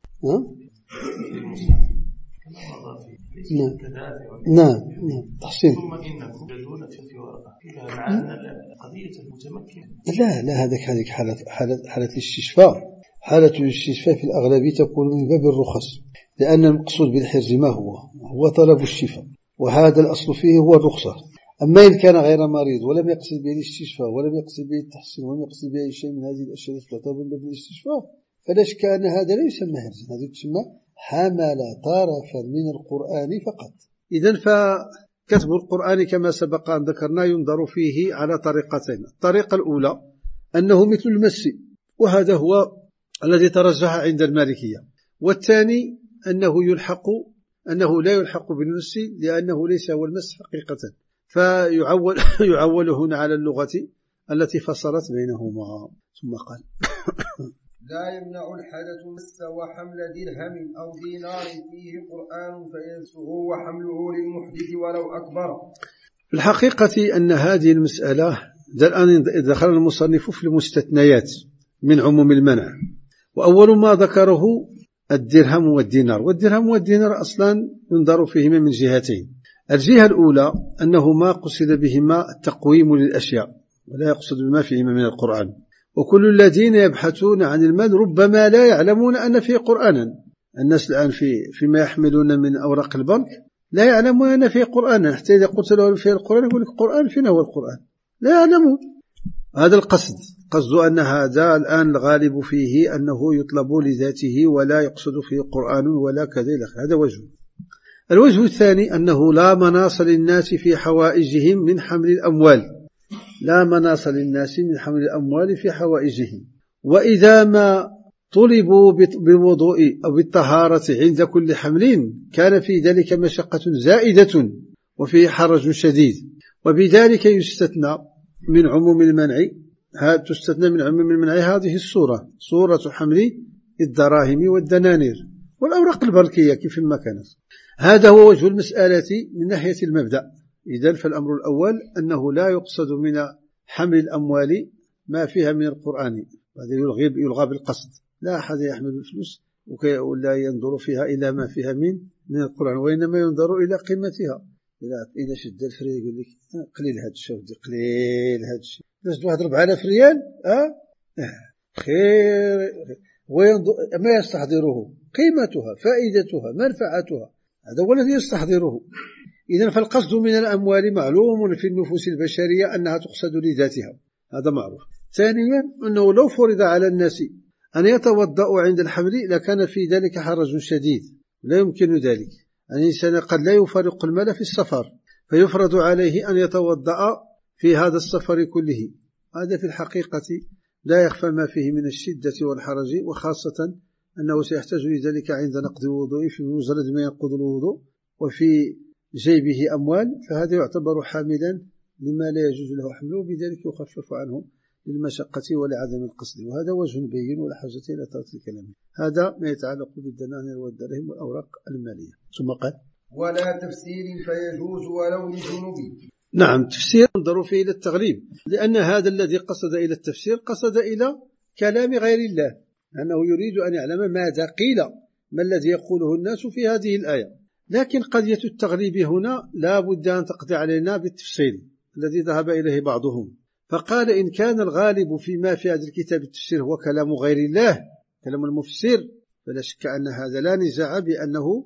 Speaker 1: نعم تحسين.
Speaker 4: ثم إنكم تجدون في ورقة مع أن قضية المتمكن
Speaker 1: لا هذه حالة الاستشفاء. حالة الاستشفاء في الأغلب تكون من باب الرخص، لأن المقصود بالحرز ما هو طلب الشفاء، وهذا الأصل فيه هو الرخصة. أما إن كان غير مريض ولم يقصد به الاستشفاء ولم يقصد به التحسين ولم يقصد به شيء من هذه الأشياء التي تعتبر من باب الاستشفاء فلا شك أن هذا لا يسمى هرزا، هذا يسمى حمل طرفا من القرآن فقط. إذن فكتب القرآن كما سبق أن ذكرنا ينظر فيه على طريقتين. الطريقة الأولى أنه مثل المس، وهذا هو الذي ترجح عند المالكية. والثاني أنه لا يلحق بالمس لأنه ليس هو المس حقيقة، فيعول هنا على اللغة التي فصلت بينهما. ثم قال
Speaker 2: لا يمنع الحدث مس وحمل درهم أو دينار فيه قرآن فينسه وحمله للمحدث ولو أكبر.
Speaker 1: في الحقيقة أن هذه المسألة الآن دخل المصنف في المستثنيات من عموم المنع، وأول ما ذكره الدرهم والدينار. والدرهم والدينار أصلا ينظر فيهما من جهتين. الجهة الأولى أنه ما قصد بهما التقويم للأشياء ولا يقصد بما فيهما من القرآن، وكل الذين يبحثون عن المال ربما لا يعلمون أن فيه قرآنا. الناس الآن فيما يحملون من أوراق البنك لا يعلمون أن فيه قرآنا، حتى إذا قلت له فيه القرآن يقول لك القرآن فين هو القرآن؟ لا يعلمون. هذا القصد أن هذا الآن الغالب فيه أنه يطلب لذاته ولا يقصد فيه قرآن ولا كذا. هذا وجه. الوجه الثاني أنه لا مناص للناس في حوائجهم من حمل الأموال، لا مناص للناس من حمل الأموال في حوائجهم. وإذا ما طلبوا بالوضوء أو بالطهارة عند كل حمل كان في ذلك مشقة زائدة وفيه حرج شديد، وبذلك يستثنى من عموم المنع. تستثنى من عموم المنع هذه الصورة، صورة حمل الدراهم والدنانير والأوراق البنكية كيف ما كانت. هذا هو وجه المسألة من ناحية المبدأ. إذن فالأمر الأول أنه لا يقصد من حمل الأموال ما فيها من القرآن، هذا يلغى بالقصد. لا أحد يحمل الفلوس ولا ينظر فيها إلى ما فيها من القرآن، وإنما ينظر إلى قيمتها. إذا شد الفريق يقول لك قليل هذا الشيء، قليل هذا الشيء، بس واحد 4000 ريال خير، ما يستحضره قيمتها فائدتها منفعتها، هذا هو الذي يستحضره. إذن فالقصد من الأموال معلوم في النفوس البشرية أنها تقصد لذاتها، هذا معروف. ثانيا أنه لو فرض على الناس أن يتوضأوا عند الحمل لكان في ذلك حرج شديد، لا يمكن ذلك. الإنسان قد لا يفارق المال في السفر فيفرض عليه أن يتوضأ في هذا السفر كله. هذا في الحقيقة لا يخفى ما فيه من الشدة والحرج، وخاصة أنه سيحتاج لذلك عند نقض الوضوء في مجرد ما ينقض الوضوء وفي جيبه أموال، فهذا يعتبر حاملا لما لا يجوز له حمله، بذلك يخفف عنه للمشقة ولعدم القصد. وهذا وجه بين ولا حاجة إلى طرف الكلام. هذا ما يتعلق بالدنانير والدراهم والأوراق المالية. ثم قال
Speaker 2: ولا تفسير فيجوز ولو لجنوب.
Speaker 1: نعم، تفسير ينظر فيه إلى التغليب، لأن هذا الذي قصد إلى التفسير قصد إلى كلام غير الله، أنه يريد أن يعلم ماذا قيل، ما الذي يقوله الناس في هذه الآية. لكن قضية التغليب هنا لا بد أن تقضي علينا بالتفصيل الذي ذهب إليه بعضهم، فقال إن كان الغالب فيما في هذا الكتاب التفسير هو كلام غير الله، كلام المفسر، فلا شك أن هذا لا نزاع بأنه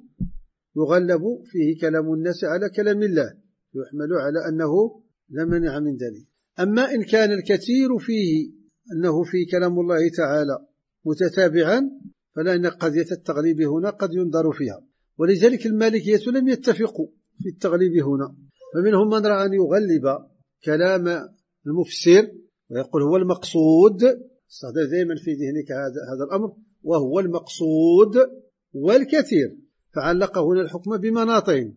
Speaker 1: يغلب فيه كلام الناس على كلام الله، يحمل على أنه لا مانع من ذلك. أما إن كان الكثير فيه أنه في كلام الله تعالى متتابعا فلأن قضية التغليب هنا قد ينظر فيها. ولذلك المالكية لم يتفقوا في التغليب هنا، فمنهم من رأى أن يغلب كلام المفسر ويقول هو المقصود، استحضر دائما في ذهنك هذا الأمر، وهو المقصود والكثير، فعلق هنا الحكم بمناطين،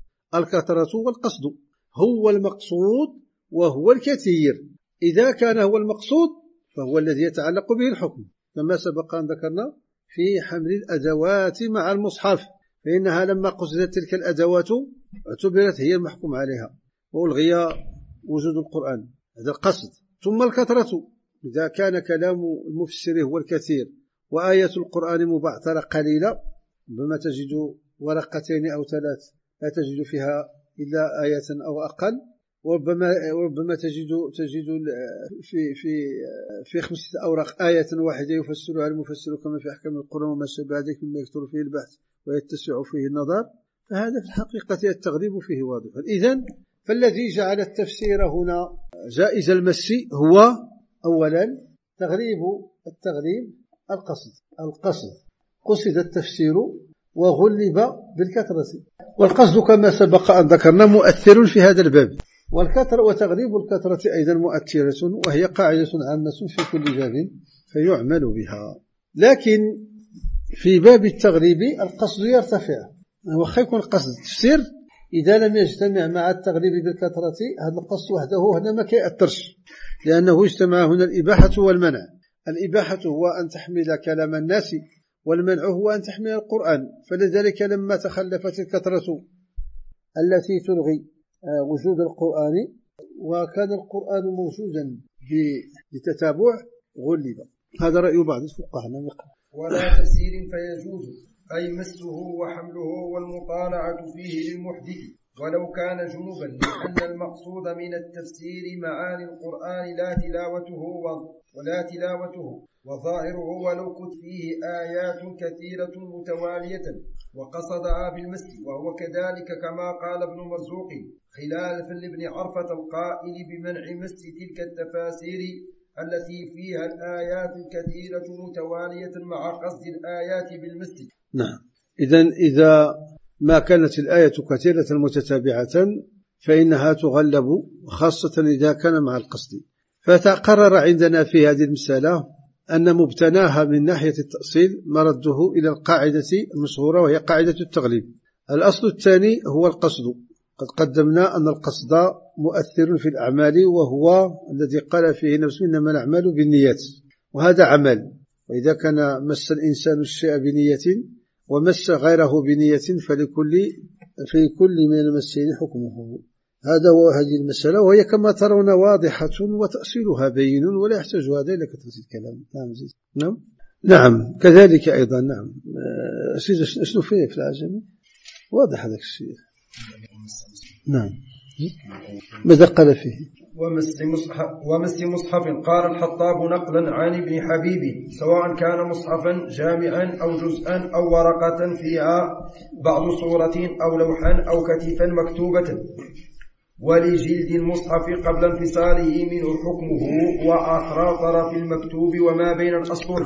Speaker 1: الكثرة والقصد. هو المقصود وهو الكثير، إذا كان هو المقصود فهو الذي يتعلق به الحكم، كما سبق أن ذكرنا في حمل الأدوات مع المصحف، فإنها لما قصدت تلك الأدوات اعتبرت هي المحكوم عليها وألغي وجود القرآن، هذا القصد. ثم الكثرة، إذا كان كلام المفسر هو الكثير وآية القرآن مبعثرة قليلة، ربما تجد ورقتين أو ثلاث لا تجد فيها إلا آية أو أقل، وربما تجد في 5 أوراق آية واحدة يفسرها المفسر كما في أحكام القرآن وما شابه ذلك مما يكثر فيه البحث ويتسع فيه النظر، فهذا في الحقيقة التغليب فيه واضح. إذن فالذي جعل التفسير هنا جائز المس هو أولا التغليب القصد قصد التفسير وغلب بالكثرة، والقصد كما سبق أن ذكرنا مؤثر في هذا الباب، وتغليب الكثرة أيضا مؤثرة، وهي قاعدة عامة في كل باب فيعمل بها. لكن في باب التغليب القصد يرتفع، وخا يكون قصد التفسير إذا لم يجتمع مع التغليب بالكثرة هذا القصد وحده هنا ما كيأثرش، لأنه اجتمع هنا الإباحة والمنع. الإباحة هو أن تحمل كلام الناس، والمنع هو أن تحمل القرآن. فلذلك لما تخلفت الكثرة التي تلغي وجود القرآن وكان القرآن موجودا بتتابع غلب. هذا رأي بعض الفقهاء.
Speaker 2: ولا تفسير فيجوز أي مسه وحمله والمطالعة فيه للمحدث ولو كان جنبا، لأن المقصود من التفسير معاني القرآن لا تلاوته وظاهره ولو كنت فيه آيات كثيرة متوالية وقصدها بالمس، وهو كذلك كما قال ابن مرزوق خلافا لابن عرفة القائل بمنع مس تلك التفاسير التي فيها الآيات الكثيرة متوالية مع قصد الآيات بالمس.
Speaker 1: نعم، إذا ما كانت الآية كثيرة متتابعة فإنها تغلب، خاصة إذا كان مع القصد. فتقرر عندنا في هذه المسألة أن مبتناها من ناحية التأصيل مرده إلى القاعدة المشهورة وهي قاعدة التغليب. الأصل الثاني هو القصد. قد قدمنا أن القصد مؤثر في الأعمال، وهو الذي قال فيه نفسه إنما الأعمال بالنيات، وهذا عمل. وإذا كان مس الإنسان الشيء بنية ومس غيره بنية في كل من المسين حكمه. هذا هو هذه المسألة، وهي كما ترون واضحة وتأصيلها بين ولا يحتاج هذا إلى كثرة الكلام. نعم كذلك أيضا. نعم شنو فيه في العجمي واضح هذا الشيء. نعم ماذا قال فيه؟
Speaker 2: ومس مصحف قال الحطاب نقلا عن ابن حبيب سواء كان مصحفا جامعا أو جزءا أو ورقة فيها بعض صورة أو لوحا أو كتفا مكتوبة، ولجلد المصحف قبل انفصاله منه حكمه وآخر طرف المكتوب وما بين الأسطر.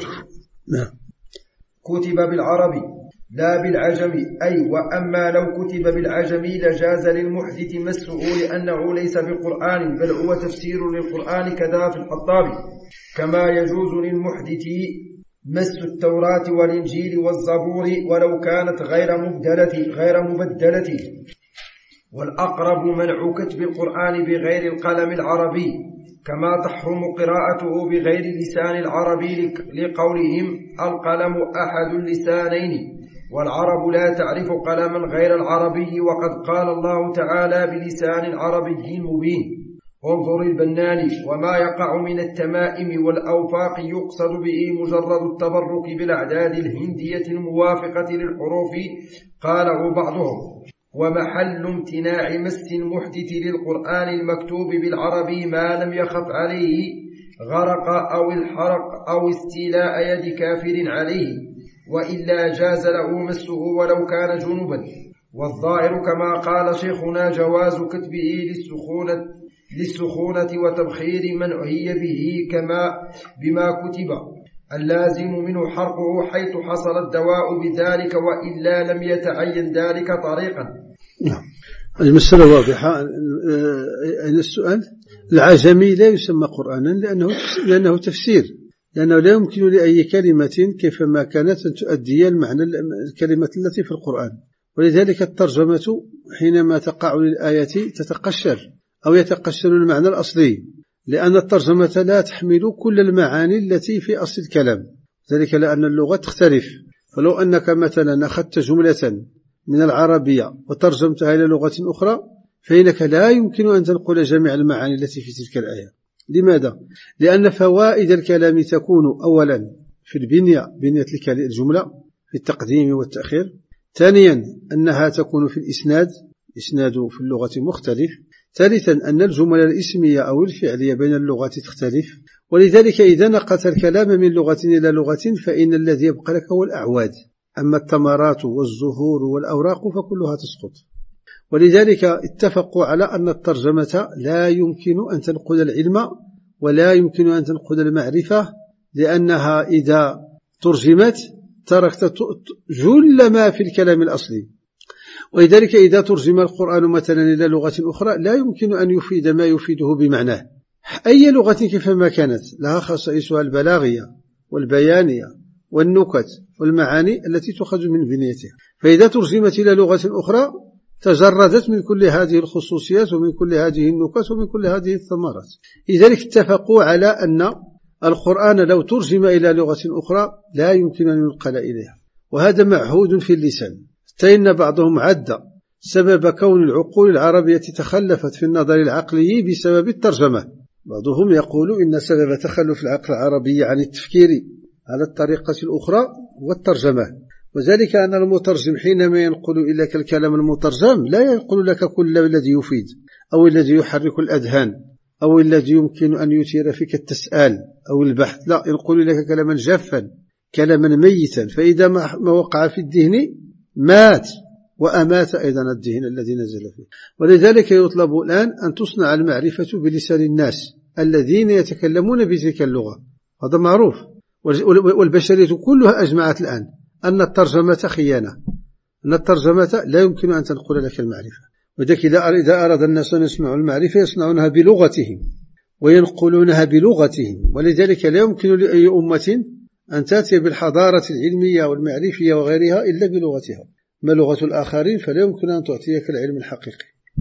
Speaker 2: كتب بالعربي لا بالعجم، أي وأما لو كتب بالعجم لجاز للمحدث مسه لأنه ليس بقرآن بل هو تفسير للقرآن كذا في الحطاب، كما يجوز للمحدث مس التوراة والإنجيل والزبور ولو كانت غير مبدلة. والأقرب منع كتب القرآن بغير القلم العربي، كما تحرم قراءته بغير لسان العربي لقولهم القلم أحد اللسانين، والعرب لا تعرف قلما غير العربي، وقد قال الله تعالى بلسان عربي مبين. انظر البناني وما يقع من التمائم والأوفاق يقصد به مجرد التبرك بالأعداد الهندية الموافقة للحروف، قاله بعضهم. ومحل امتناع مس المحدث للقرآن المكتوب بالعربي ما لم يخف عليه غرق أو الحرق أو استيلاء يد كافر عليه، وإلا جاز له مسه ولو كان جنبا. والظاهر كما قال شيخنا جواز كتبه للسخونة وتبخير من أهي به كما بما كتب، اللازم منه حرقه حيث حصل الدواء بذلك، وإلا لم يتعين ذلك طريقا.
Speaker 1: المسألة واضحة. السؤال العجمي لا يسمى قرآنا لأنه تفسير، لأنه لا يمكن لأي كلمة كيفما كانت أن تؤدي المعنى الكلمة التي في القرآن، ولذلك الترجمة حينما تقع للآية تتقشر أو يتقشر المعنى الأصلي، لأن الترجمة لا تحمل كل المعاني التي في أصل الكلام، ذلك لأن اللغة تختلف. فلو أنك مثلا أخذت جملة من العربية وترجمتها إلى لغة أخرى فإنك لا يمكن أن تنقل جميع المعاني التي في تلك الآية. لماذا؟ لأن فوائد الكلام تكون أولا في بنية الجملة في التقديم والتأخير، ثانيا أنها تكون في الإسناد في اللغة مختلف، ثالثا أن الجمل الاسمية أو الفعلية بين اللغات تختلف، ولذلك إذا نقلت الكلام من لغة إلى لغة فإن الذي يبقى لك هو الأعواد، أما الثمرات والزهور والأوراق فكلها تسقط. ولذلك اتفقوا على أن الترجمة لا يمكن أن تنقل العلم ولا يمكن أن تنقل المعرفة، لأنها إذا ترجمت تركت جل ما في الكلام الأصلي. ولذلك إذا ترجم القرآن مثلا إلى لغة أخرى لا يمكن أن يفيد ما يفيده بمعناه. أي لغة كيفما كانت لها خصائصها البلاغية والبيانية والنكت والمعاني التي تؤخذ من بنيتها، فإذا ترجمت إلى لغة أخرى تجردت من كل هذه الخصوصيات ومن كل هذه النكت ومن كل هذه الثمرات. لذلك اتفقوا على أن القرآن لو ترجم إلى لغة أخرى لا يمكن أن ينقل إليها، وهذا معهود في اللسان. فإن بعضهم عد سبب كون العقول العربية تخلفت في النظر العقلي بسبب الترجمة. بعضهم يقول إن سبب تخلف العقل العربي عن التفكير على الطريقة الأخرى والترجمة، وذلك أن المترجم حينما ينقل إليك الكلام المترجم لا ينقل لك كل الذي يفيد أو الذي يحرك الأذهان أو الذي يمكن أن يثير فيك التساؤل أو البحث، لا، ينقل لك كلاما جافا كلاما ميتا، فإذا ما وقع في الذهن مات وأمات أيضا الذهن الذي نزل فيه. ولذلك يطلب الآن أن تصنع المعرفة بلسان الناس الذين يتكلمون بتلك اللغة، هذا معروف. والبشرية كلها أجمعت الآن أن الترجمة خيانة، أن الترجمة لا يمكن أن تنقل لك المعرفة. وذلك إذا أراد الناس أن يسمعوا المعرفة يصنعونها بلغتهم وينقلونها بلغتهم. ولذلك لا يمكن لأي أمة أن تأتي بالحضارة العلمية والمعرفية وغيرها إلا بلغتها، ما لغة الآخرين فلا يمكن أن تعطيك العلم الحقيقي.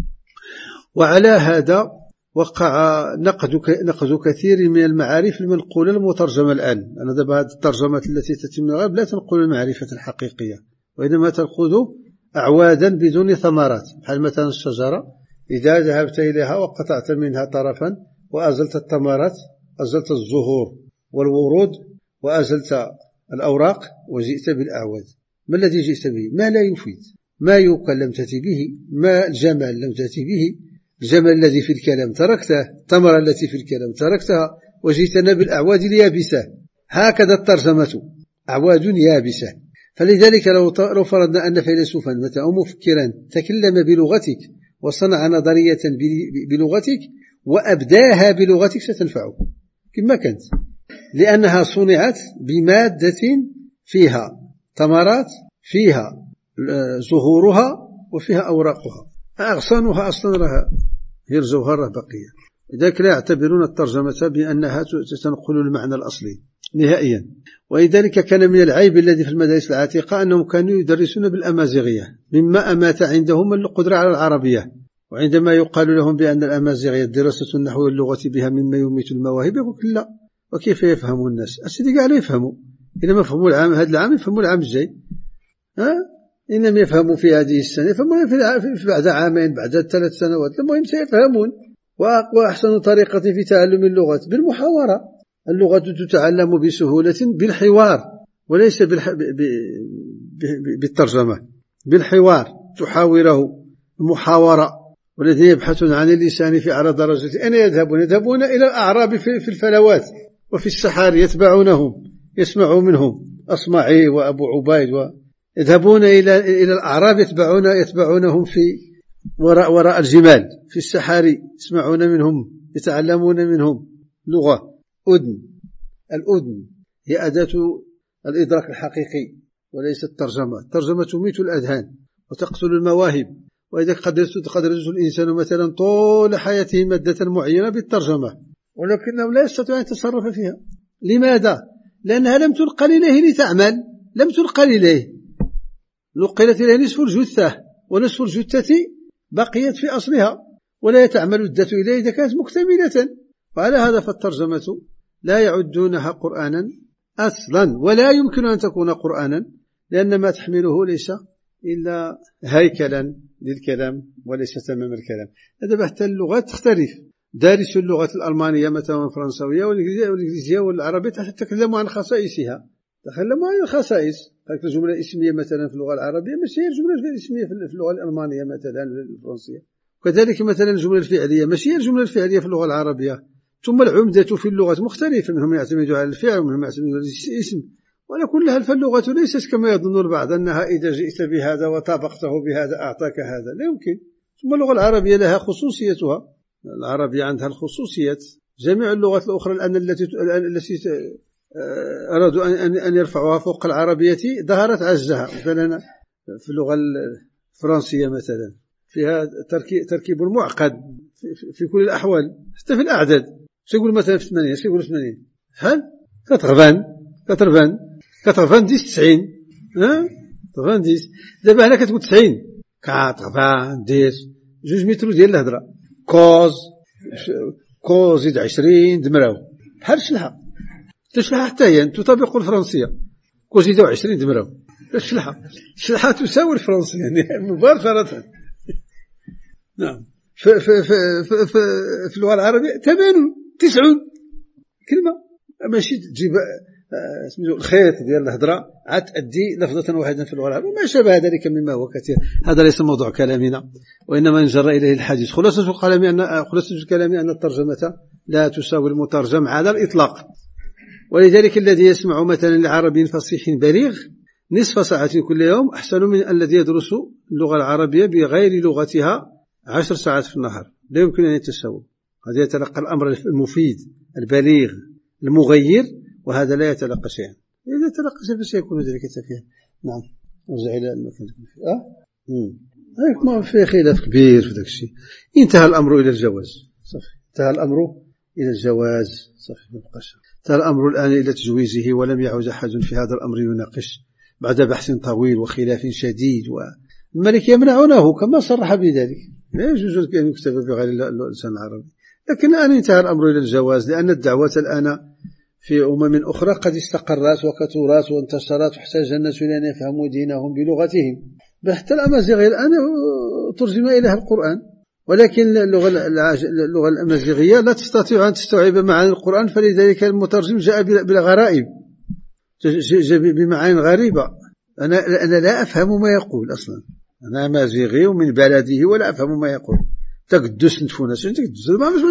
Speaker 1: وعلى هذا وقع نقد كثير من المعارف المنقولة المترجمة الآن. أنا دابا هذه الترجمات التي تتم لا تنقل المعرفة الحقيقية، وإنما تأخذ أعوادا بدون ثمرات، بحال مثلا الشجرة إذا ذهبت إليها وقطعت منها طرفا وأزلت الثمرات، أزلت الزهور والورود وأزلت الأوراق وجئت بالأعواد، ما الذي جئت به؟ ما لا يفيد، ما يوكل لم تأتي به، ما الجمال لم تأتي به، الجمال الذي في الكلام تركته، الثمرة التي في الكلام تركتها، وجئتنا بالأعواد اليابسة. هكذا الترجمة، أعواد يابسة. فلذلك لو فرضنا أن فيلسوفا مثلا أو مفكرا تكلم بلغتك وصنع نظرية بلغتك وأبداها بلغتك ستنفعك كما كانت، لأنها صنعت بمادة فيها ثمرات، فيها زهورها وفيها أوراقها، أغصانها أصلا لها هي الجوهر بقية. لذلك لا يعتبرون الترجمة بأنها تنقل المعنى الأصلي نهائيا. ولذلك كان من العيب الذي في المدارس العتيقة أنهم كانوا يدرسون بالأمازيغية، مما أمات عندهم القدرة على العربية. وعندما يقال لهم بأن الأمازيغية دراسة النحو واللغة بها مما يميت المواهب، يقول لا، وكيف يفهم الناس؟ أسيدي قاعد يفهموا، إذا ما فهموا العام هذا العام يفهموا العام الجاي، إنهم يفهموا في هذه السنة يفهمون في بعد عامين بعد 3 سنوات، المهم سيفهمون. وأحسن طريقة في تعلم اللغة بالمحاورة، اللغة تتعلم بسهولة بالحوار وليس بالترجمة، بالحوار تحاوره محاورة. والذين يبحثون عن اللسان في أعلى درجة أين يذهبون إلى الأعراب في الفلوات وفي السحار، يتبعونهم يسمعوا منهم أصمعي وأبو عبيد، يذهبون إلى الأعراب يتبعونهم في وراء الجمال في السحار، يسمعون منهم يتعلمون منهم لغة أذن. الأذن هي أداة الإدراك الحقيقي وليس الترجمة. الترجمة تميت الأذهان وتقتل المواهب. وإذا قد يدرس الإنسان مثلا طول حياته مادة معينة بالترجمة، ولكنه لا يستطيع أن يتصرف فيها. لماذا؟ لأنها لم تنقل إليه لتعمل، لم تنقل إليه، نقلت إليه نصف الجثة، ونصف الجثة بقيت في أصلها ولا يتعمل الذات إليه إذا كانت مكتملة. وعلى هذا فالترجمة لا يعدونها قرآنا أصلا، ولا يمكن أن تكون قرآنا، لأن ما تحمله ليس إلا هيكلا للكلام وليس تمام الكلام. هذا حتى اللغات تختلف. دارس اللغة الألمانية مثلا والفرنسوية والإنجليزية والعربية تتكلم عن خصائصها، تكلموا عن الخصائص. الجملة الاسمية مثلا في اللغة العربية ماشي هي الجملة الاسمية في اللغة الألمانية مثلا الفرنسية، كذلك مثلا الجملة الفعلية ماشي هي الجملة الفعلية في اللغة العربية. ثم العمدة في اللغة مختلفة، منهم يعتمد على الفعل ومنهم يعتمد على الاسم. ولكل هل فاللغة ليست كما يظن البعض أنها إذا جئت بهذا وطابقته بهذا أعطاك هذا، لا يمكن. ثم اللغة العربية لها خصوصيتها، العربية عندها الخصوصيات. جميع اللغات الأخرى الآن التي أرادوا أن يرفعوها فوق العربية ظهرت عجزها. مثلا في اللغة الفرنسية مثلا فيها تركيب معقد في كل الأحوال، حتى في الأعداد. سيقول مثلا في 80 سيقول 80 هل 80 90 90 دابا هنا كتقول 90 80 2 متر ديال الهضره. كوز زيد 20 دمراو بحال الشلحه. الشلحه حتى هي تطابق الفرنسيه. كوز زيد 20 دمراو. الشلحه تساوي الفرنسيه يعني مباشره. نعم. في اللغه العربيه 80 90 كلمه ماشي تجيب الخيط ديال الهضره عاد تأدي لفظة واحدة في اللغة العربية ما شابه ذلك مما هو كثير. هذا ليس موضوع كلامنا وإنما ينجر إليه الحديث. خلاصة الكلام أن الترجمة لا تساوي المترجم على الإطلاق. ولذلك الذي يسمع مثلا لعربي فصيح بليغ نصف ساعة كل يوم أحسن من الذي يدرس اللغة العربية بغير لغتها 10 ساعات في النهار. لا يمكن أن يتساووا. هذا يتلقى الأمر المفيد البليغ المغير، وهذا لا يتلقى شيئا. إذا تلقى شيئا فسيكون ذلك تفيها. نعم. نرجع إلى المكان. ما في خلاف كبير في ذاك الشيء. انتهى الأمر إلى الجواز. صافي. انتهى الأمر إلى الجواز. صافي. ما بقاش. انتهى الأمر الآن إلى تجويزه، ولم يعد أحد في هذا الأمر يناقش بعد بحث طويل وخلاف شديد. والملك يمنعونه كما صرح بذلك. لا يجوز أن يكتب بغير اللسان العربي. لكن الآن انتهى الأمر إلى الجواز، لأن الدعوة الآن في أخرى قد استقرت وكثرت وانتشرت، واحتاج الناس إلى أن يفهموا دينهم بلغتهم. بل حتى الأمازيغية الآن ترجم إليها القرآن، ولكن اللغة الأمازيغية لا تستطيع أن تستوعب معاني القرآن، فلذلك المترجم جاء بالغرائب، جاء بمعاني غريبة. أنا لا أفهم ما يقول أصلا. أنا أمازيغي ومن بلده ولا أفهم ما يقول. تقدس نتفونس تقدس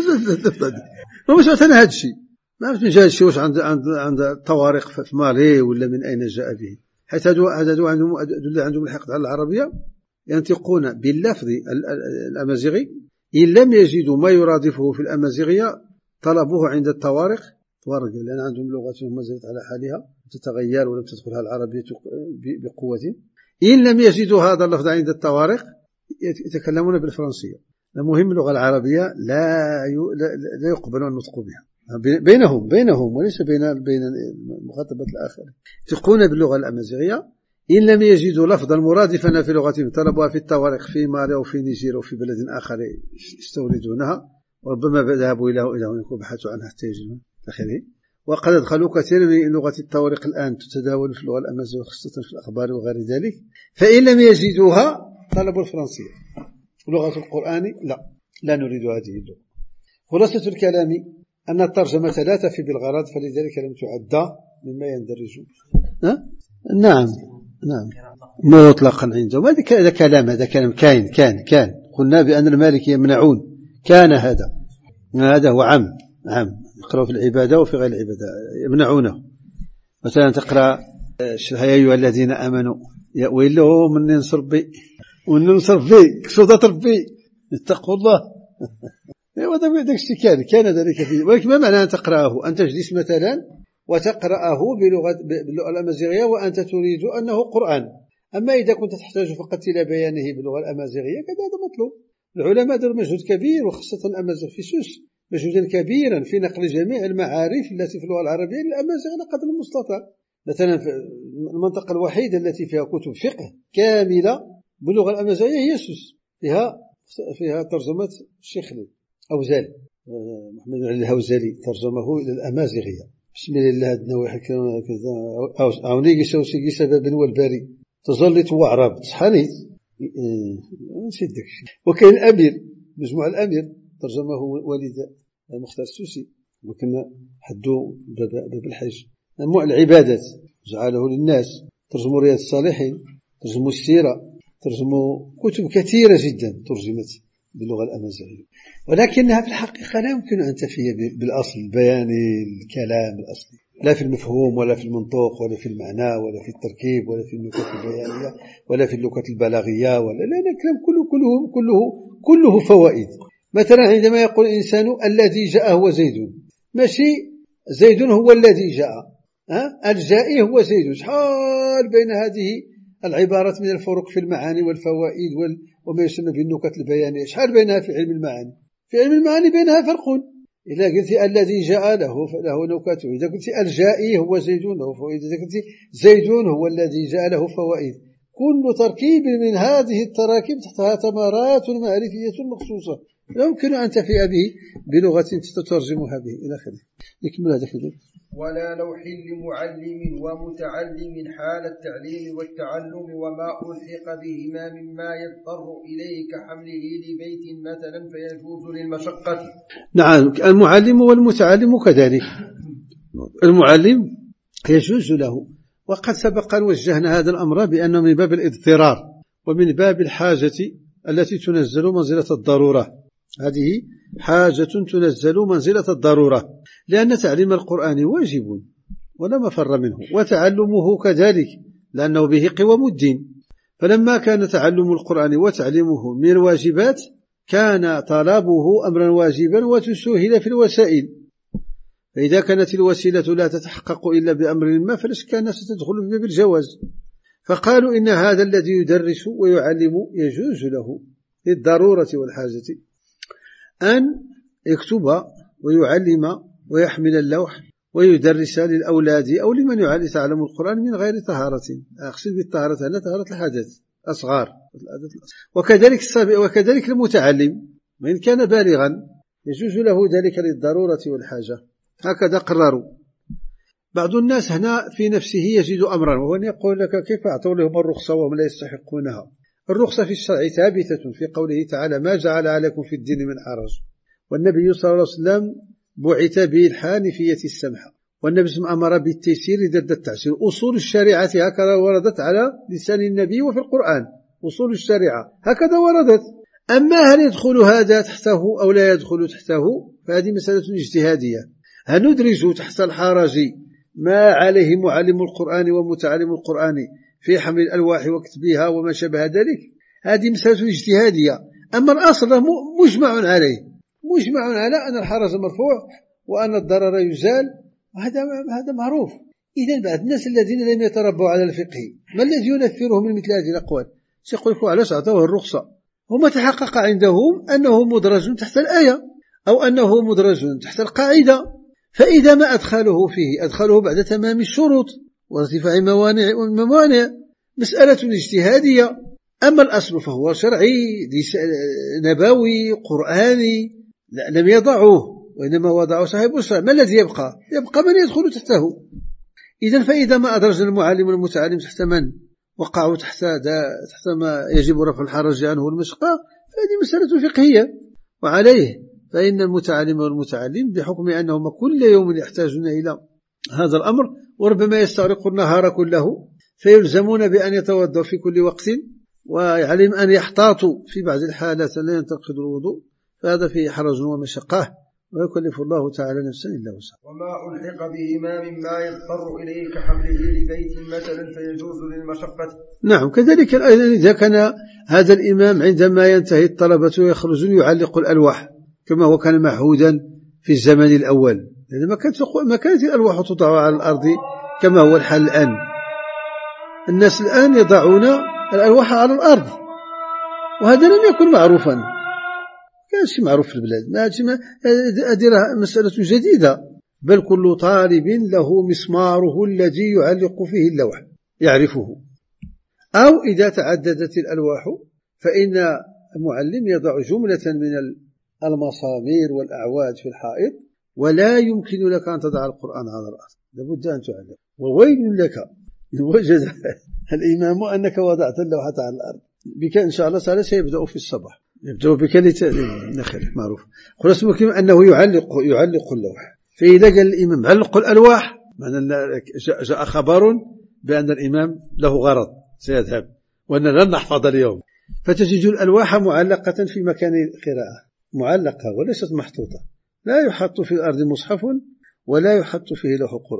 Speaker 1: ما مش مثلا هذا الشيء. ما عرفت من جاء الشيء واش عند الطوارق في مالي ولا من أين جاء به. حيث هذو عندهم الحقد على العربية ينطقون باللفظ الأمازيغي. إن لم يجدوا ما يرادفه في الأمازيغية طلبوه عند الطوارق، لأن عندهم لغتهم ما زالت على حالها تتغير ولم تدخلها العربية بقوة. إن لم يجدوا هذا اللفظ عند الطوارق يتكلمون بالفرنسية. المهم اللغة العربية لا يقبل النطق بها بينهم وليس بين مخاطبة الآخر. ينطقون باللغة الأمازيغية. إن لم يجدوا لفظا مرادفا في لغتهم طلبوها في الطوارق في مالي أو في نيجير أو في بلد آخر يستوردونها، وربما ذهبوا إلى هناك وبحثوا عنها حتى يجدون آخره. وقد أدخلوا كثير من لغة الطوارق الآن تتداول في اللغة الأمازيغية خاصة في الأخبار وغير ذلك. فإن لم يجدوها طلبوا الفرنسية. لغة القرآن لا نريد هذه اللغة. خلاصة الكلام أن الترجمة لا تفي بالغرض، فلذلك لم تعد مما يندرج. نعم مطلقا عندهم. هذا كلام كان قلنا بأن المالك يمنعون. كان هذا هو عام يقرأ في العبادة وفي غير العبادة يمنعونه. مثلا تقرأ يا أيها الذين آمنوا يا ويلو من ينصر بي وننصر بي كسودة ربي اتقوا الله. وهذا داك الشيء كان ذلك فيه. ولكن ما معنى أن تقرأه؟ أن تجلس مثلا وتقرأه باللغة الأمازيغية وأنت تريد أنه قرآن. أما إذا كنت تحتاج فقط إلى بيانه باللغة الأمازيغية كذا هذا مطلوب. العلماء داروا مجهود كبير وخاصة الأمازيغ في سوس مجهودا كبيرا في نقل جميع المعارف التي في اللغة العربية للأمازيغ على قدر المستطاع. مثلا المنطقة الوحيدة التي فيها كتب فقه كاملة باللغة الأمازيغية هي سوس، فيها ترجمة الشيخ أوزالي محمد علي الهوزالي ترجمه إلى الأمازيغية. بسم الله النواحي كذا عوني قيسوسي سبب والباري تظلت وعرب صحانيت نسيت داك الشيء. وكاين الأمير مجموع الأمير ترجمه والد مختار السوسي، وكنا حدو باب الحج. مجموع العبادات جعله للناس، ترجموا رياض الصالحين، ترجموا السيرة، ترجموا كتب كثيرة جدا ترجمت باللغة الأمازيغية، ولكنها في الحقيقة لا يمكن أن تفي بالأصل البياني الكلام الأصلي. لا في المفهوم ولا في المنطوق ولا في المعنى ولا في التركيب ولا في النكت البيانية ولا في اللغة البلاغية ولا لا الكلام كله فوائد. مثلا عندما يقول الإنسان الذي جاء هو زيد، ماشي زيد هو الذي جاء، الجائي هو زيد. شحال بين هذه العبارات من الفروق في المعاني والفوائد وما يسمى بالنكت البيانية، شحال بينها في علم المعاني. في علم المعاني بينها فرق. إذا قلت الذي جاء له نكته، إذا قلت الجائي هو زيد له فوائد، إذا قلت زيد هو الذي جاء له فوائد. كل تركيب من هذه التراكيب تحتها ثمرات معرفية مخصوصة لا يمكن أن تفيء به بلغة تترجمها به إلى آخره. نكمل هذا في ذلك.
Speaker 2: ولا لوح لمعلم ومتعلم حال التعليم والتعلم وما ألحق بهما مما يضطر إليه كحمله لبيت مثلا فيجوز للمشقة.
Speaker 1: نعم، المعلم والمتعلم كذلك. المعلم يجوز له، وقد سبق أن وجهنا هذا الأمر بأنه من باب الاضطرار ومن باب الحاجة التي تنزل منزلة الضرورة. هذه حاجة تنزل منزلة الضرورة، لأن تعليم القرآن واجب ولا مفر منه، وتعلمه كذلك لأنه به قوام الدين. فلما كان تعلم القرآن وتعليمه من الواجبات كان طلبه أمرا واجبا وتسهل في الوسائل. فإذا كانت الوسيلة لا تتحقق إلا بأمر ما فلاش كان ستدخل في باب الجواز. فقالوا إن هذا الذي يدرس ويعلم يجوز له للضرورة والحاجة أن يكتب ويعلم ويحمل اللوح ويدرس للأولاد أو لمن يتعلم القرآن من غير طهارة. أقصد بالطهارة هنا طهارة الحدث أصغار. وكذلك المتعلم وإن كان بالغا يجوز له ذلك للضرورة والحاجة. هكذا قرروا. بعض الناس هنا في نفسه يجد أمرا وهو يقول لك كيف أعطوا لهم الرخصة وهم لا يستحقونها. الرخصة في الشرع ثابتة في قوله تعالى ما جعل عليكم في الدين من حرج، والنبي صلى الله عليه وسلم بعث بالحنيفية السمحة، والنبي صلى الله عليه وسلم أمر بالتيسير ضد التعسير. أصول الشريعة هكذا وردت على لسان النبي وفي القرآن. أصول الشريعة هكذا وردت. أما هل يدخل هذا تحته أو لا يدخل تحته فهذه مسألة اجتهادية. هل ندرج تحت الحرج ما عليه معلم القرآن ومتعلم القرآن في حمل الألواح وكتبها وما شابه ذلك؟ هذه مسألة اجتهادية. أما الأصل مجمع عليه، مجمع على أن الحرج مرفوع وأن الضرر يزال، هذا معروف. إذن بعض الناس الذين لم يتربوا على الفقه ما الذي ينفرهم من مثل هذه الأقوال؟ سيقول لكم علاش أعطوه الرخصة؟ هم تحقق عندهم أنه مدرج تحت الآية أو أنه مدرج تحت القاعدة، فإذا ما أدخله بعد تمام الشروط وارتفاع الموانع. مسألة اجتهادية. أما الأصل فهو شرعي نبوي قرآني لم يضعوه وإنما وضعوا صاحب الشرع. ما الذي يبقى من يدخل تحته. إذن فإذا ما أدرج المعلم والمتعلم تحت من وقعوا تحت ما يجب رفع الحرج عنه والمشقة فهذه مسألة فقهية. وعليه فإن المتعلم والمتعلم بحكم أنهم كل يوم يحتاجون إلى هذا الأمر وربما يستغرق النهار كله فيلزمون بأن يتوضأوا في كل وقت ويعلم أن يحتاطوا في بعض الحالات لا ينتقد الوضوء، فهذا فيه حرج ومشقة ويكلف الله تعالى نفسا إلا وسعها.
Speaker 2: وما ألحق بهما مما يضطر إليه كحمله لبيت مثلا فيجوز للمشقة.
Speaker 1: نعم، كذلك إذا كان هذا الإمام عندما ينتهي الطلبة يخرجون يعلق الألواح كما هو كان معهودا في الزمن الأول، لأن ما كانت الألواح تضع على الأرض كما هو الحال الآن. الناس الآن يضعون الألواح على الأرض وهذا لم يكن معروفا، كان شيء معروف في البلاد. هذه مسألة جديدة. بل كل طالب له مسماره الذي يعلق فيه اللوح يعرفه. أو إذا تعددت الألواح فإن المعلم يضع جملة من المسامير والأعواد في الحائط ولا يمكن لك أن تضع القرآن على الأرض، لابد أن تعلق. وويل لك إن وجد الإمام أنك وضعت اللوحة على الأرض. بك إن شاء الله تعالى سيبدأ في الصباح، يبدأ بك نخير معروف. خلاص ممكن أنه يعلق اللوح. فإذا قال الإمام علق الألواح معنى جاء خبر بأن الإمام له غرض سيذهب وأن لن نحفظ اليوم، فتجد الألواح معلقة في مكان القراءة، معلقة وليست محطوطة. لا يحط في الأرض مصحف ولا يحط فيه لوح قرآن،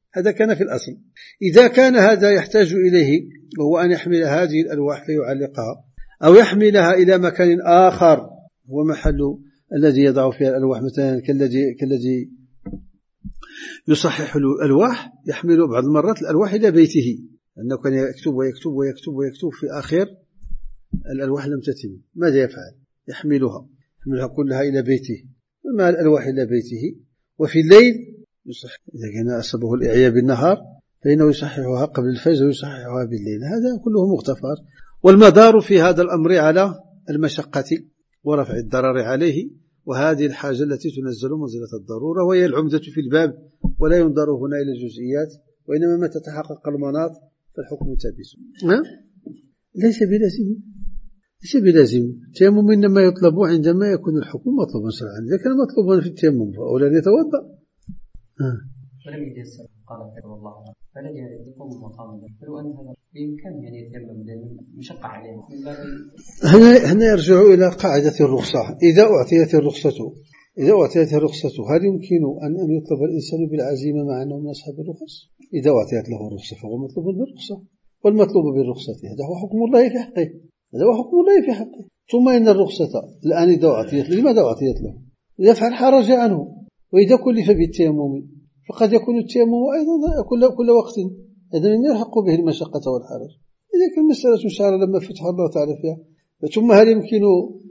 Speaker 1: هذا كان في الأصل. إذا كان هذا يحتاج إليه وهو أن يحمل هذه الألواح فيعلقها أو يحملها إلى مكان آخر هو محل الذي يضع فيها الألواح، مثلا كالذي يصحح الألواح يحمل بعض المرات الألواح إلى بيته، أنه كان يكتب ويكتب ويكتب ويكتب في آخر الألواح لم تتم، ماذا يفعل؟ يحملها كلها إلى بيته، مع الألواح إلى بيته. وفي الليل يصحح، إذا كان أصابه الإعياء بالنهار فإنه يصححها قبل الفجر ويصححها بالليل، هذا كله مغتفر. والمدار في هذا الأمر على المشقة ورفع الضرر عليه، وهذه الحاجة التي تنزل منزلة الضرورة وهي العمدة في الباب، ولا ينظر هنا إلى الجزئيات، وإنما ما تتحقق المناط فالحكم ثابت. ليس بلازم التيمم إنما يطلب عندما يكون الحكم مطلوبا شرعا. إذا كان مطلوبا في التيمم فأولا يتوضأ.
Speaker 3: ولم يتيسر قال رحمه الله فلن يقوم مقام فلو أن هذا بإمكان يعني يتيمم لأن مشقة عليه من باب.
Speaker 1: هنا يرجع إلى قاعدة الرخصة. إذا أعطيت الرخصة هل يمكن أن يطلب الإنسان بالعزيمة مع أنه من أصحاب الرخص؟ إذا أعطيت له الرخصة فهو مطلوب بالرخصة، والمطلوب بالرخصة هذا هو حكم الله في حقه. ثم إن الرخصة الآن إذا أعطيت له، لماذا أعطيت له؟ يفعل حرج عنه. وإذا كلف بالتيمم فقد يكون التيمم أيضا كل وقت، إذن من يلحق به المشقة والحرج. إذا كان مسألة شعر لما فتح الله تعالى فيها. ثم هل يمكن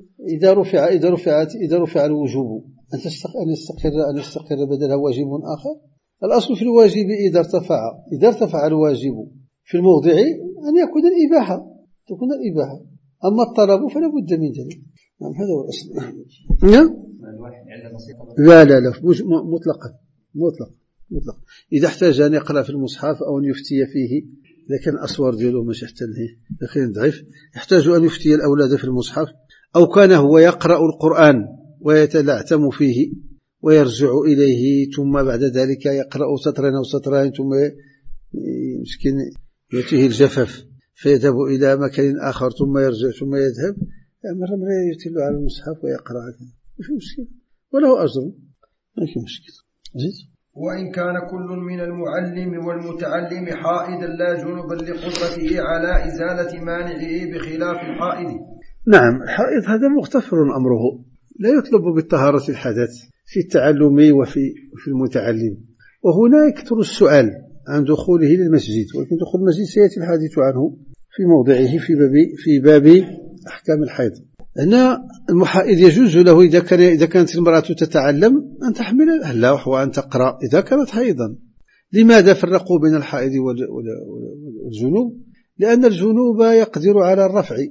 Speaker 1: إذا رفع الوجوب أن يستقر بدلها واجب آخر؟ الأصل في الواجب إذا ارتفع الواجب في الموضع أن يكون الإباحة، أما الطلب فلا بد من ذلك. نعم هذا هو الأصل. لا مطلقا. إذا احتاج أن يقرأ في المصحف أو أن يفتي فيه، إذا كان أصور ديالو مش يحتلنه لكن ضعيف، يحتاج أن يفتي الأولاد في المصحف، أو كان هو يقرأ القرآن ويتلعثم فيه ويرجع إليه، ثم بعد ذلك يقرأ سطرا أو سطرين ثم مسكين يأتيه الجفاف فيذهب إلى مكان آخر ثم يرجع ثم يذهب، مرة يتلو على المصحف ويقرأ، مش مشكلة وله أجر، ما في مشكلة.
Speaker 2: وإن كان كل من المعلم والمتعلم حائدا لا جنبا لقدرته على إزالة مانعه بخلاف الحائد.
Speaker 1: نعم الحائد هذا مغتفر أمره، لا يطلب بالطهارة الحدث في التعلم وفي المتعلم. وهنا يكثر السؤال عن دخوله للمسجد، ولكن دخول المسجد سيأتي الحديث عنه في موضعه في باب أحكام الحيض. هنا المحائض يجوز له إذا كانت المرأة تتعلم أن تحمل الألواح وأن تقرأ إذا كانت حيضا. لماذا فرقوا بين الحائض والجنوب؟ لأن الجنوب يقدر على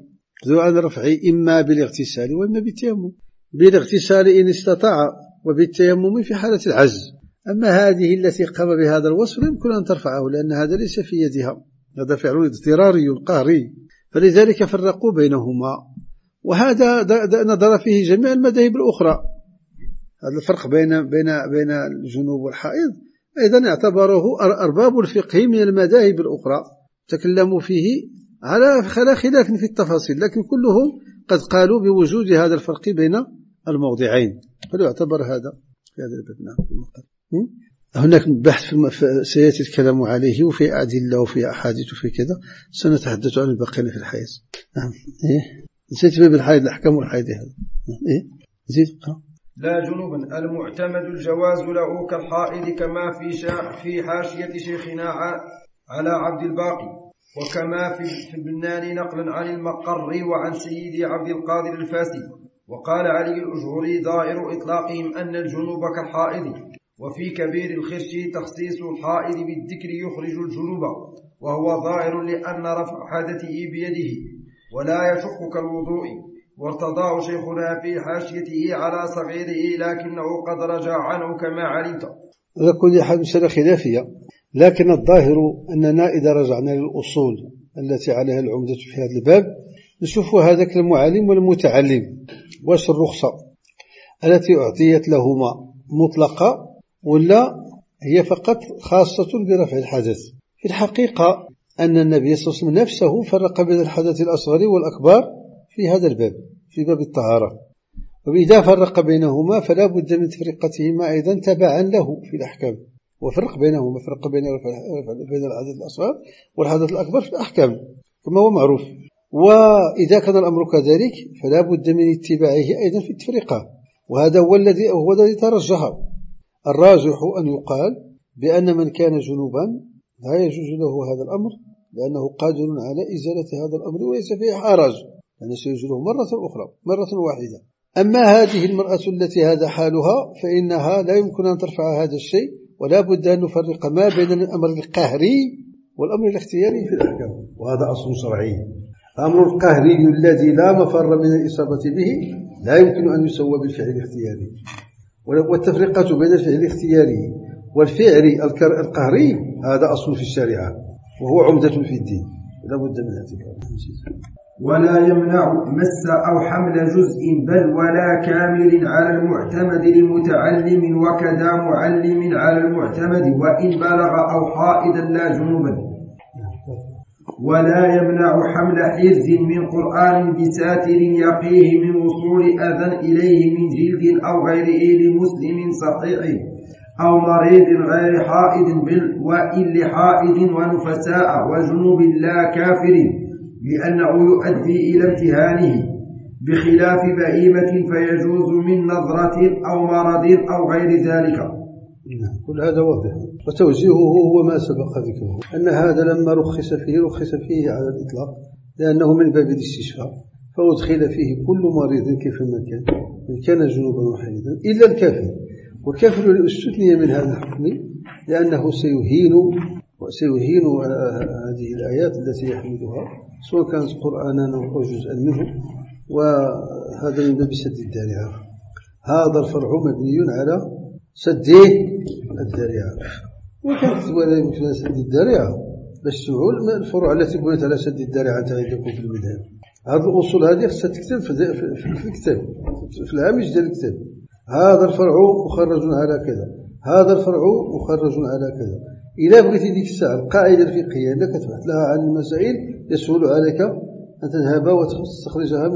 Speaker 1: الرفع إما بالاغتسال وإما بالتيمم. بالاغتسال إن استطاع، وبالتيمم في حالة العجز. أما هذه التي قام بهذا الوصف يمكن أن ترفعه، لأن هذا ليس في يدها، هذا فعل اضطراري قهري، فلذلك فرقوا بينهما. وهذا نظر فيه جميع المذاهب الأخرى. هذا الفرق بين الجنوب والحائض أيضا اعتبره أرباب الفقه من المذاهب الأخرى، تكلموا فيه على خلاف في التفاصيل، لكن كلهم قد قالوا بوجود هذا الفرق بين الموضعين، فليعتبر هذا في هذا الباب. هناك بحث سيأتي الكلام عليه وفي أدلة وفي أحاديث وفي كذا، سنتحدث عن الباقين في الحيض. نعم نسيت باب الحيض، الأحكام الحيض هذا. زيد.
Speaker 2: لا جنوبا المعتمد الجواز له كالحائض، كما في حاشية شيخنا على عبد الباقي، وكما في البنان نقلا عن المقر وعن سيدي عبد القادر الفاسي. وقال علي الأجهري ظاهر إطلاقهم أن الجنوب كالحائض، وفي كبير الخرش تخصيص الحائض بالذكر يخرج الجنوب، وهو ظاهر لأن رفع حدثه بيده ولا يشق كالوضوء. وارتضاه شيخنا في حاشيته على صغيره، لكنه قد رجع عنه كما علمت.
Speaker 1: وكل حال مسألة خلافية، لكن الظاهر أننا إذا رجعنا للأصول التي عليها العمدة في هذا الباب نشوف هذاك المعلم والمتعلم واش الرخصة التي أعطيت لهما مطلقة ولا هي فقط خاصة برفع الحدث. في الحقيقة أن النبي صلى الله عليه وسلم نفسه فرق بين الحدث الأصغر والأكبر في هذا الباب، في باب الطهارة، وإذا فرق بينهما فلا بد من تفرقتهما أيضا تبعا له في الأحكام. وفرق بينهما، فرق بين الحدث الأصغر والحدث الأكبر في الأحكام كما هو معروف. وإذا كان الأمر كذلك فلا بد من اتباعه أيضا في التفرقة، وهذا هو الذي ترجح. الراجح أن يقال بأن من كان جنوبا لا يجوز له هذا الأمر، لأنه قادر على إزالة هذا الأمر وليس فيه حرج، لأنه سيجوزه مرة واحدة. أما هذه المرأة التي هذا حالها فإنها لا يمكن أن ترفع هذا الشيء، ولا بد أن نفرق ما بين الأمر القهري والأمر الاختياري في الأحكام، وهذا أصل شرعي. الأمر القهري الذي لا مفر من الإصابة به لا يمكن أن يسوى بالفعل الاختياري، والتفرقة بين الفعل الاختياري والفعل القهري هذا أصل في الشريعة وهو عمدة في الدين، لا بد من اعتباره.
Speaker 2: ولا يمنع مس أو حمل جزء بل ولا كامل على المعتمد لمتعلم، وكذا معلم على المعتمد وإن بلغ أو حائدا لا جنوبا. ولا يمنع حمل حرز من قرآن بساتر يقيه من وصول أذى إليه من جلد أو غيره لمسلم صحيح أو مريض غير حائد وإن لحائد ونفساء وجنوب لا كافر، لأنه يؤدي إلى امتهانه، بخلاف بهيمة فيجوز من نظرة أو مرض أو غير ذلك.
Speaker 1: كل هذا واضح، وتوجيهه هو ما سبق ذكره، أن هذا لما رخص فيه على الإطلاق لأنه من باب الاستشفاء، فأدخل فيه كل مريض كيفما كان، إن كان جنوبا وحيدا إلا الكافر. والكافر استثني من هذا الحكم لأنه سيهين هذه الآيات التي يحملها، سواء كانت قرآنا أو جزءا منه، وهذا من باب سد الذريعة. هذا الفرع مبني على سد الذريعة، وكانت ولا يمكن سد الذريعة باش تعول الفروع التي بنيت على سد الذريعة عندكم في المذهب. هذه الأصول هذه خصها تكتب في الكتاب، في الهامش ديال الكتاب. هذا الفرع مخرج على كذا، هذا الفرع مخرج على كذا، إلى بغيتي ديك الساعة القاعدة الفقهية أنك تبحث لها عن المسائل يسهل عليك أن تذهب وتستخرجها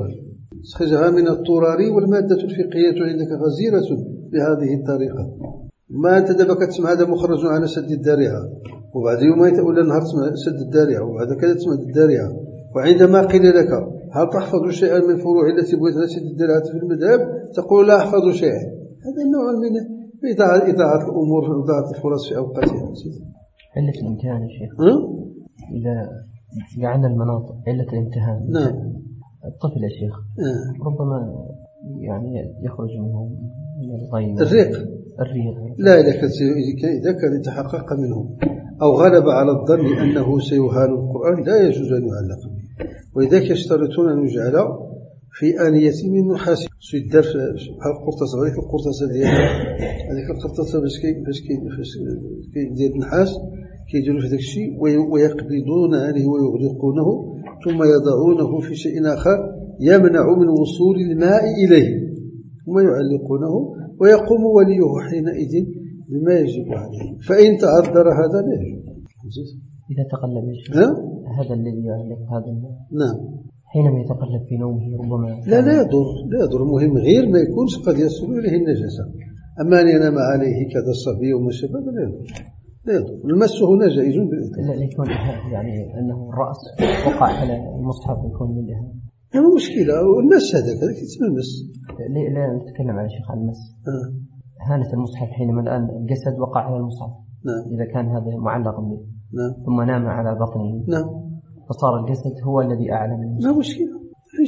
Speaker 1: من الطرار، والمادة الفقهية عندك غزيرة بهذه الطريقة. ما أنت دابا كتسمع هذا مخرج على سد الذريعة، وبعد يومين ولا نهار تسمع سد الذريعة، وبعد كذا تسمع الذريعة، وعندما قيل لك هل تحفظ شيئا من الفروع التي بغيت على سد الذريعة في المذهب تقول لا أحفظ شيئا. هذا نوع من إضاعة الأمور وإضاعة الفرص في أوقاتها.
Speaker 3: علة الامتهان يا شيخ، إذا جعلنا المناطق علة الامتهان.
Speaker 1: نعم.
Speaker 3: الطفل يا شيخ ربما يعني يخرج منه من الغيم
Speaker 1: الريق. لا، إذا كان يتحقق منه أو غلب على الظن أنه سيهان القرآن لا يجوز أن يعلق به، ولذلك يشترطون أن يجعل في آنية من نحاس، يدار في القرطاسة، هذيك القرطاسة هذيك القرطاسة باش كيدير النحاس كيديروا في داك الشيء ويقبضون عليه ويغلقونه، ثم يضعونه في شيء آخر يمنع من وصول الماء إليه، ثم يعلقونه ويقوم وليه حينئذ بما يجب عليه. فإن تعذر هذا لا يجوز.
Speaker 3: إذا تقلب هذا الذي يعلق هذا الماء،
Speaker 1: نعم،
Speaker 3: حينما يتقلب في نومه ربما
Speaker 1: لا يضر. مهم غير ما يكونش قد يصل إليه النجاسة. أما أن ينام عليه كذا الصبي وما شابه لا يضر. المس هنا جائز بالإطلاق.
Speaker 3: لا يكون يعني أنه الرأس وقع على المصحف يكون من الإهانة.
Speaker 1: هذا مشكلة. والمس هذا يسمى المس.
Speaker 3: لا نتكلم على شيخ عن المس. هانة المصحف حينما الآن الجسد وقع على المصحف.
Speaker 1: نعم.
Speaker 3: إذا كان هذا معلق به.
Speaker 1: نعم.
Speaker 3: ثم نام على بطنه.
Speaker 1: نعم.
Speaker 3: فصار الجسد هو الذي أعلى من المصحف.
Speaker 1: لا مشكلة.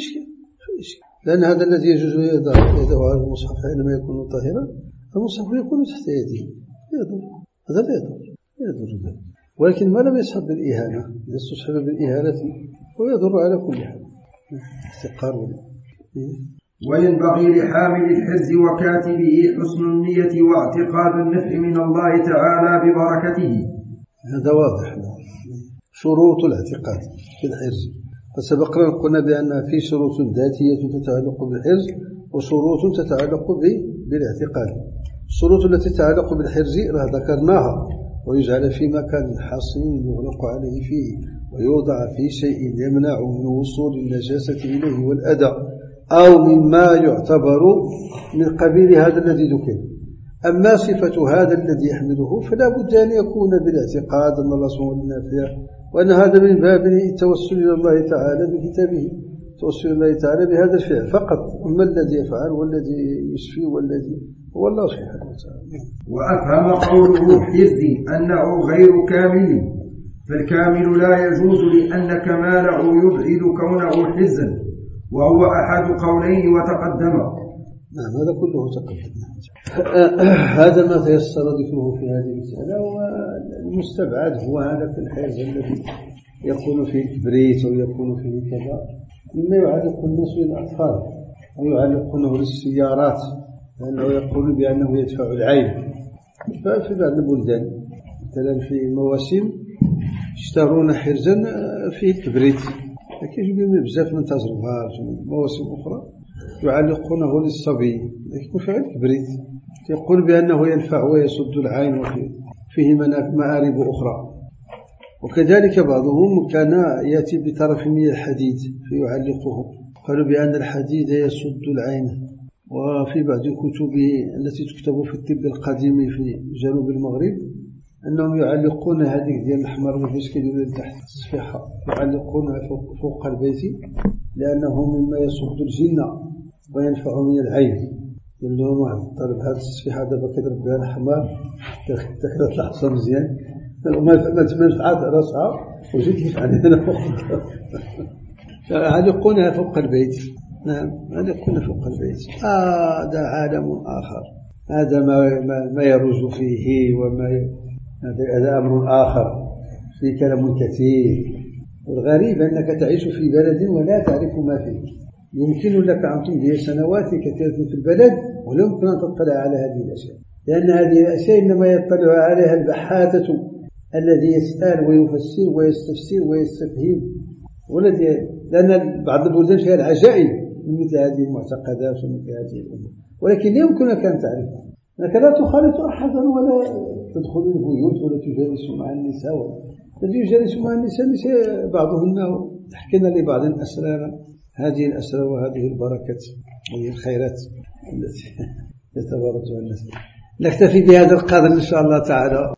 Speaker 1: لأن هذا الذي يجوز يدعو على المصحف حينما يكون طاهرا، المصحف يكون تحت يده. هذا لا يضر. ولكن ما لم يصحب بالإهانة، إذا استصحب بالإهانة هو يضر على كل حال. استقار.
Speaker 2: وينبغي لحامل الحرز وكاتبه حسن النية واعتقاد النفع من الله تعالى ببركته.
Speaker 1: هذا واضح. شروط الاعتقاد في الحرز، فسبقنا قلنا بأن في شروط ذاتية تتعلق بالحرز وشروط تتعلق بالاعتقاد. الشروط التي تتعلق بالحرز ذكرناها، ويجعل في مكان حصين يغلق عليه فيه، ويوضع في شيء يمنع من وصول النجاسة إليه والأذى، أو مما يعتبر من قبيل هذا الذي ذكر. أما صفة هذا الذي يحمله فلا بد أن يكون بالاعتقاد أن الله سبحانه وتعالى وأن هذا من باب التوسل إلى الله تعالى بكتابه، توسل إلى الله تعالى بهذا الفعل فقط. أما الذي يفعل والذي يشفي والذي هو الله سبحانه وتعالى.
Speaker 2: وأفهم قوله حزي أنه غير كامل، فالكامل لا يجوز لأن كماله يبعد كونه حزا، وهو أحد قولين وتقدم.
Speaker 1: نعم هذا كله تقدم. هذا ما تيسر ذكره في هذه المسألة. والمستبعد هو هذا الحرز الذي يكون فيه الكبريت أو يكون فيه كذا مما يعلق الناس للأطفال أو يعلقونه للسيارات لأنه يقول بأنه يدفع العين. ففي بعض البلدان مثلا في مواسم يشترون حرزا فيه الكبريت، لكن يجب بزاف من تجربات ومن مواسم أخرى يعلقونه للصبي لكن فيه الكبريت، يقول بأنه ينفع ويسد العين وفيه مآرب أخرى. وكذلك بعضهم كان يأتي بطرف من الحديد فيعلقه، قالوا بأن الحديد يسد العين. وفي بعض الكتب التي تكتب في الطب القديم في جنوب المغرب أنهم يعلقون هذه ديال الأحمر والمسكين تحت الصفيحة يعلقونها فوق البيت لأنه مما يسد الجنة وينفع من العين. يقول لهم واحد طالب هذا الصفيحة دابا كيضرب بها الحمار تطلع حصى مزيان ما تنفعات راسها وجيت يفعل هنا فوق يعلقونها فوق البيت. نعم يعلقونها فوق البيت. هذا عالم آخر، هذا ما يروج فيه هذا أمر آخر فيه كلام كثير. والغريب أنك تعيش في بلد ولا تعرف ما فيه. يمكن لك أن تمضي سنوات كثيرة في البلد ولا يمكن أن تطلع على هذه الأشياء، لأن هذه الأشياء إنما يطلع عليها البحاثة الذي يسأل ويفسر ويستفسر ويستفهم، لأن بعض البلدان فيها العجائب من مثل هذه المعتقدات ومثل هذه الأمور، ولكن يمكنك أن تعرفها. أنك لا تخالط أحدا ولا تدخل البيوت ولا تجالس مع النساء. الذي يجالس مع النساء بعضهن يحكين لبعض الأسرار، هذه الأسرار وهذه البركات وهي الخيرات التي يتبارك الناس. نكتفي بهذا القدر إن شاء الله تعالى.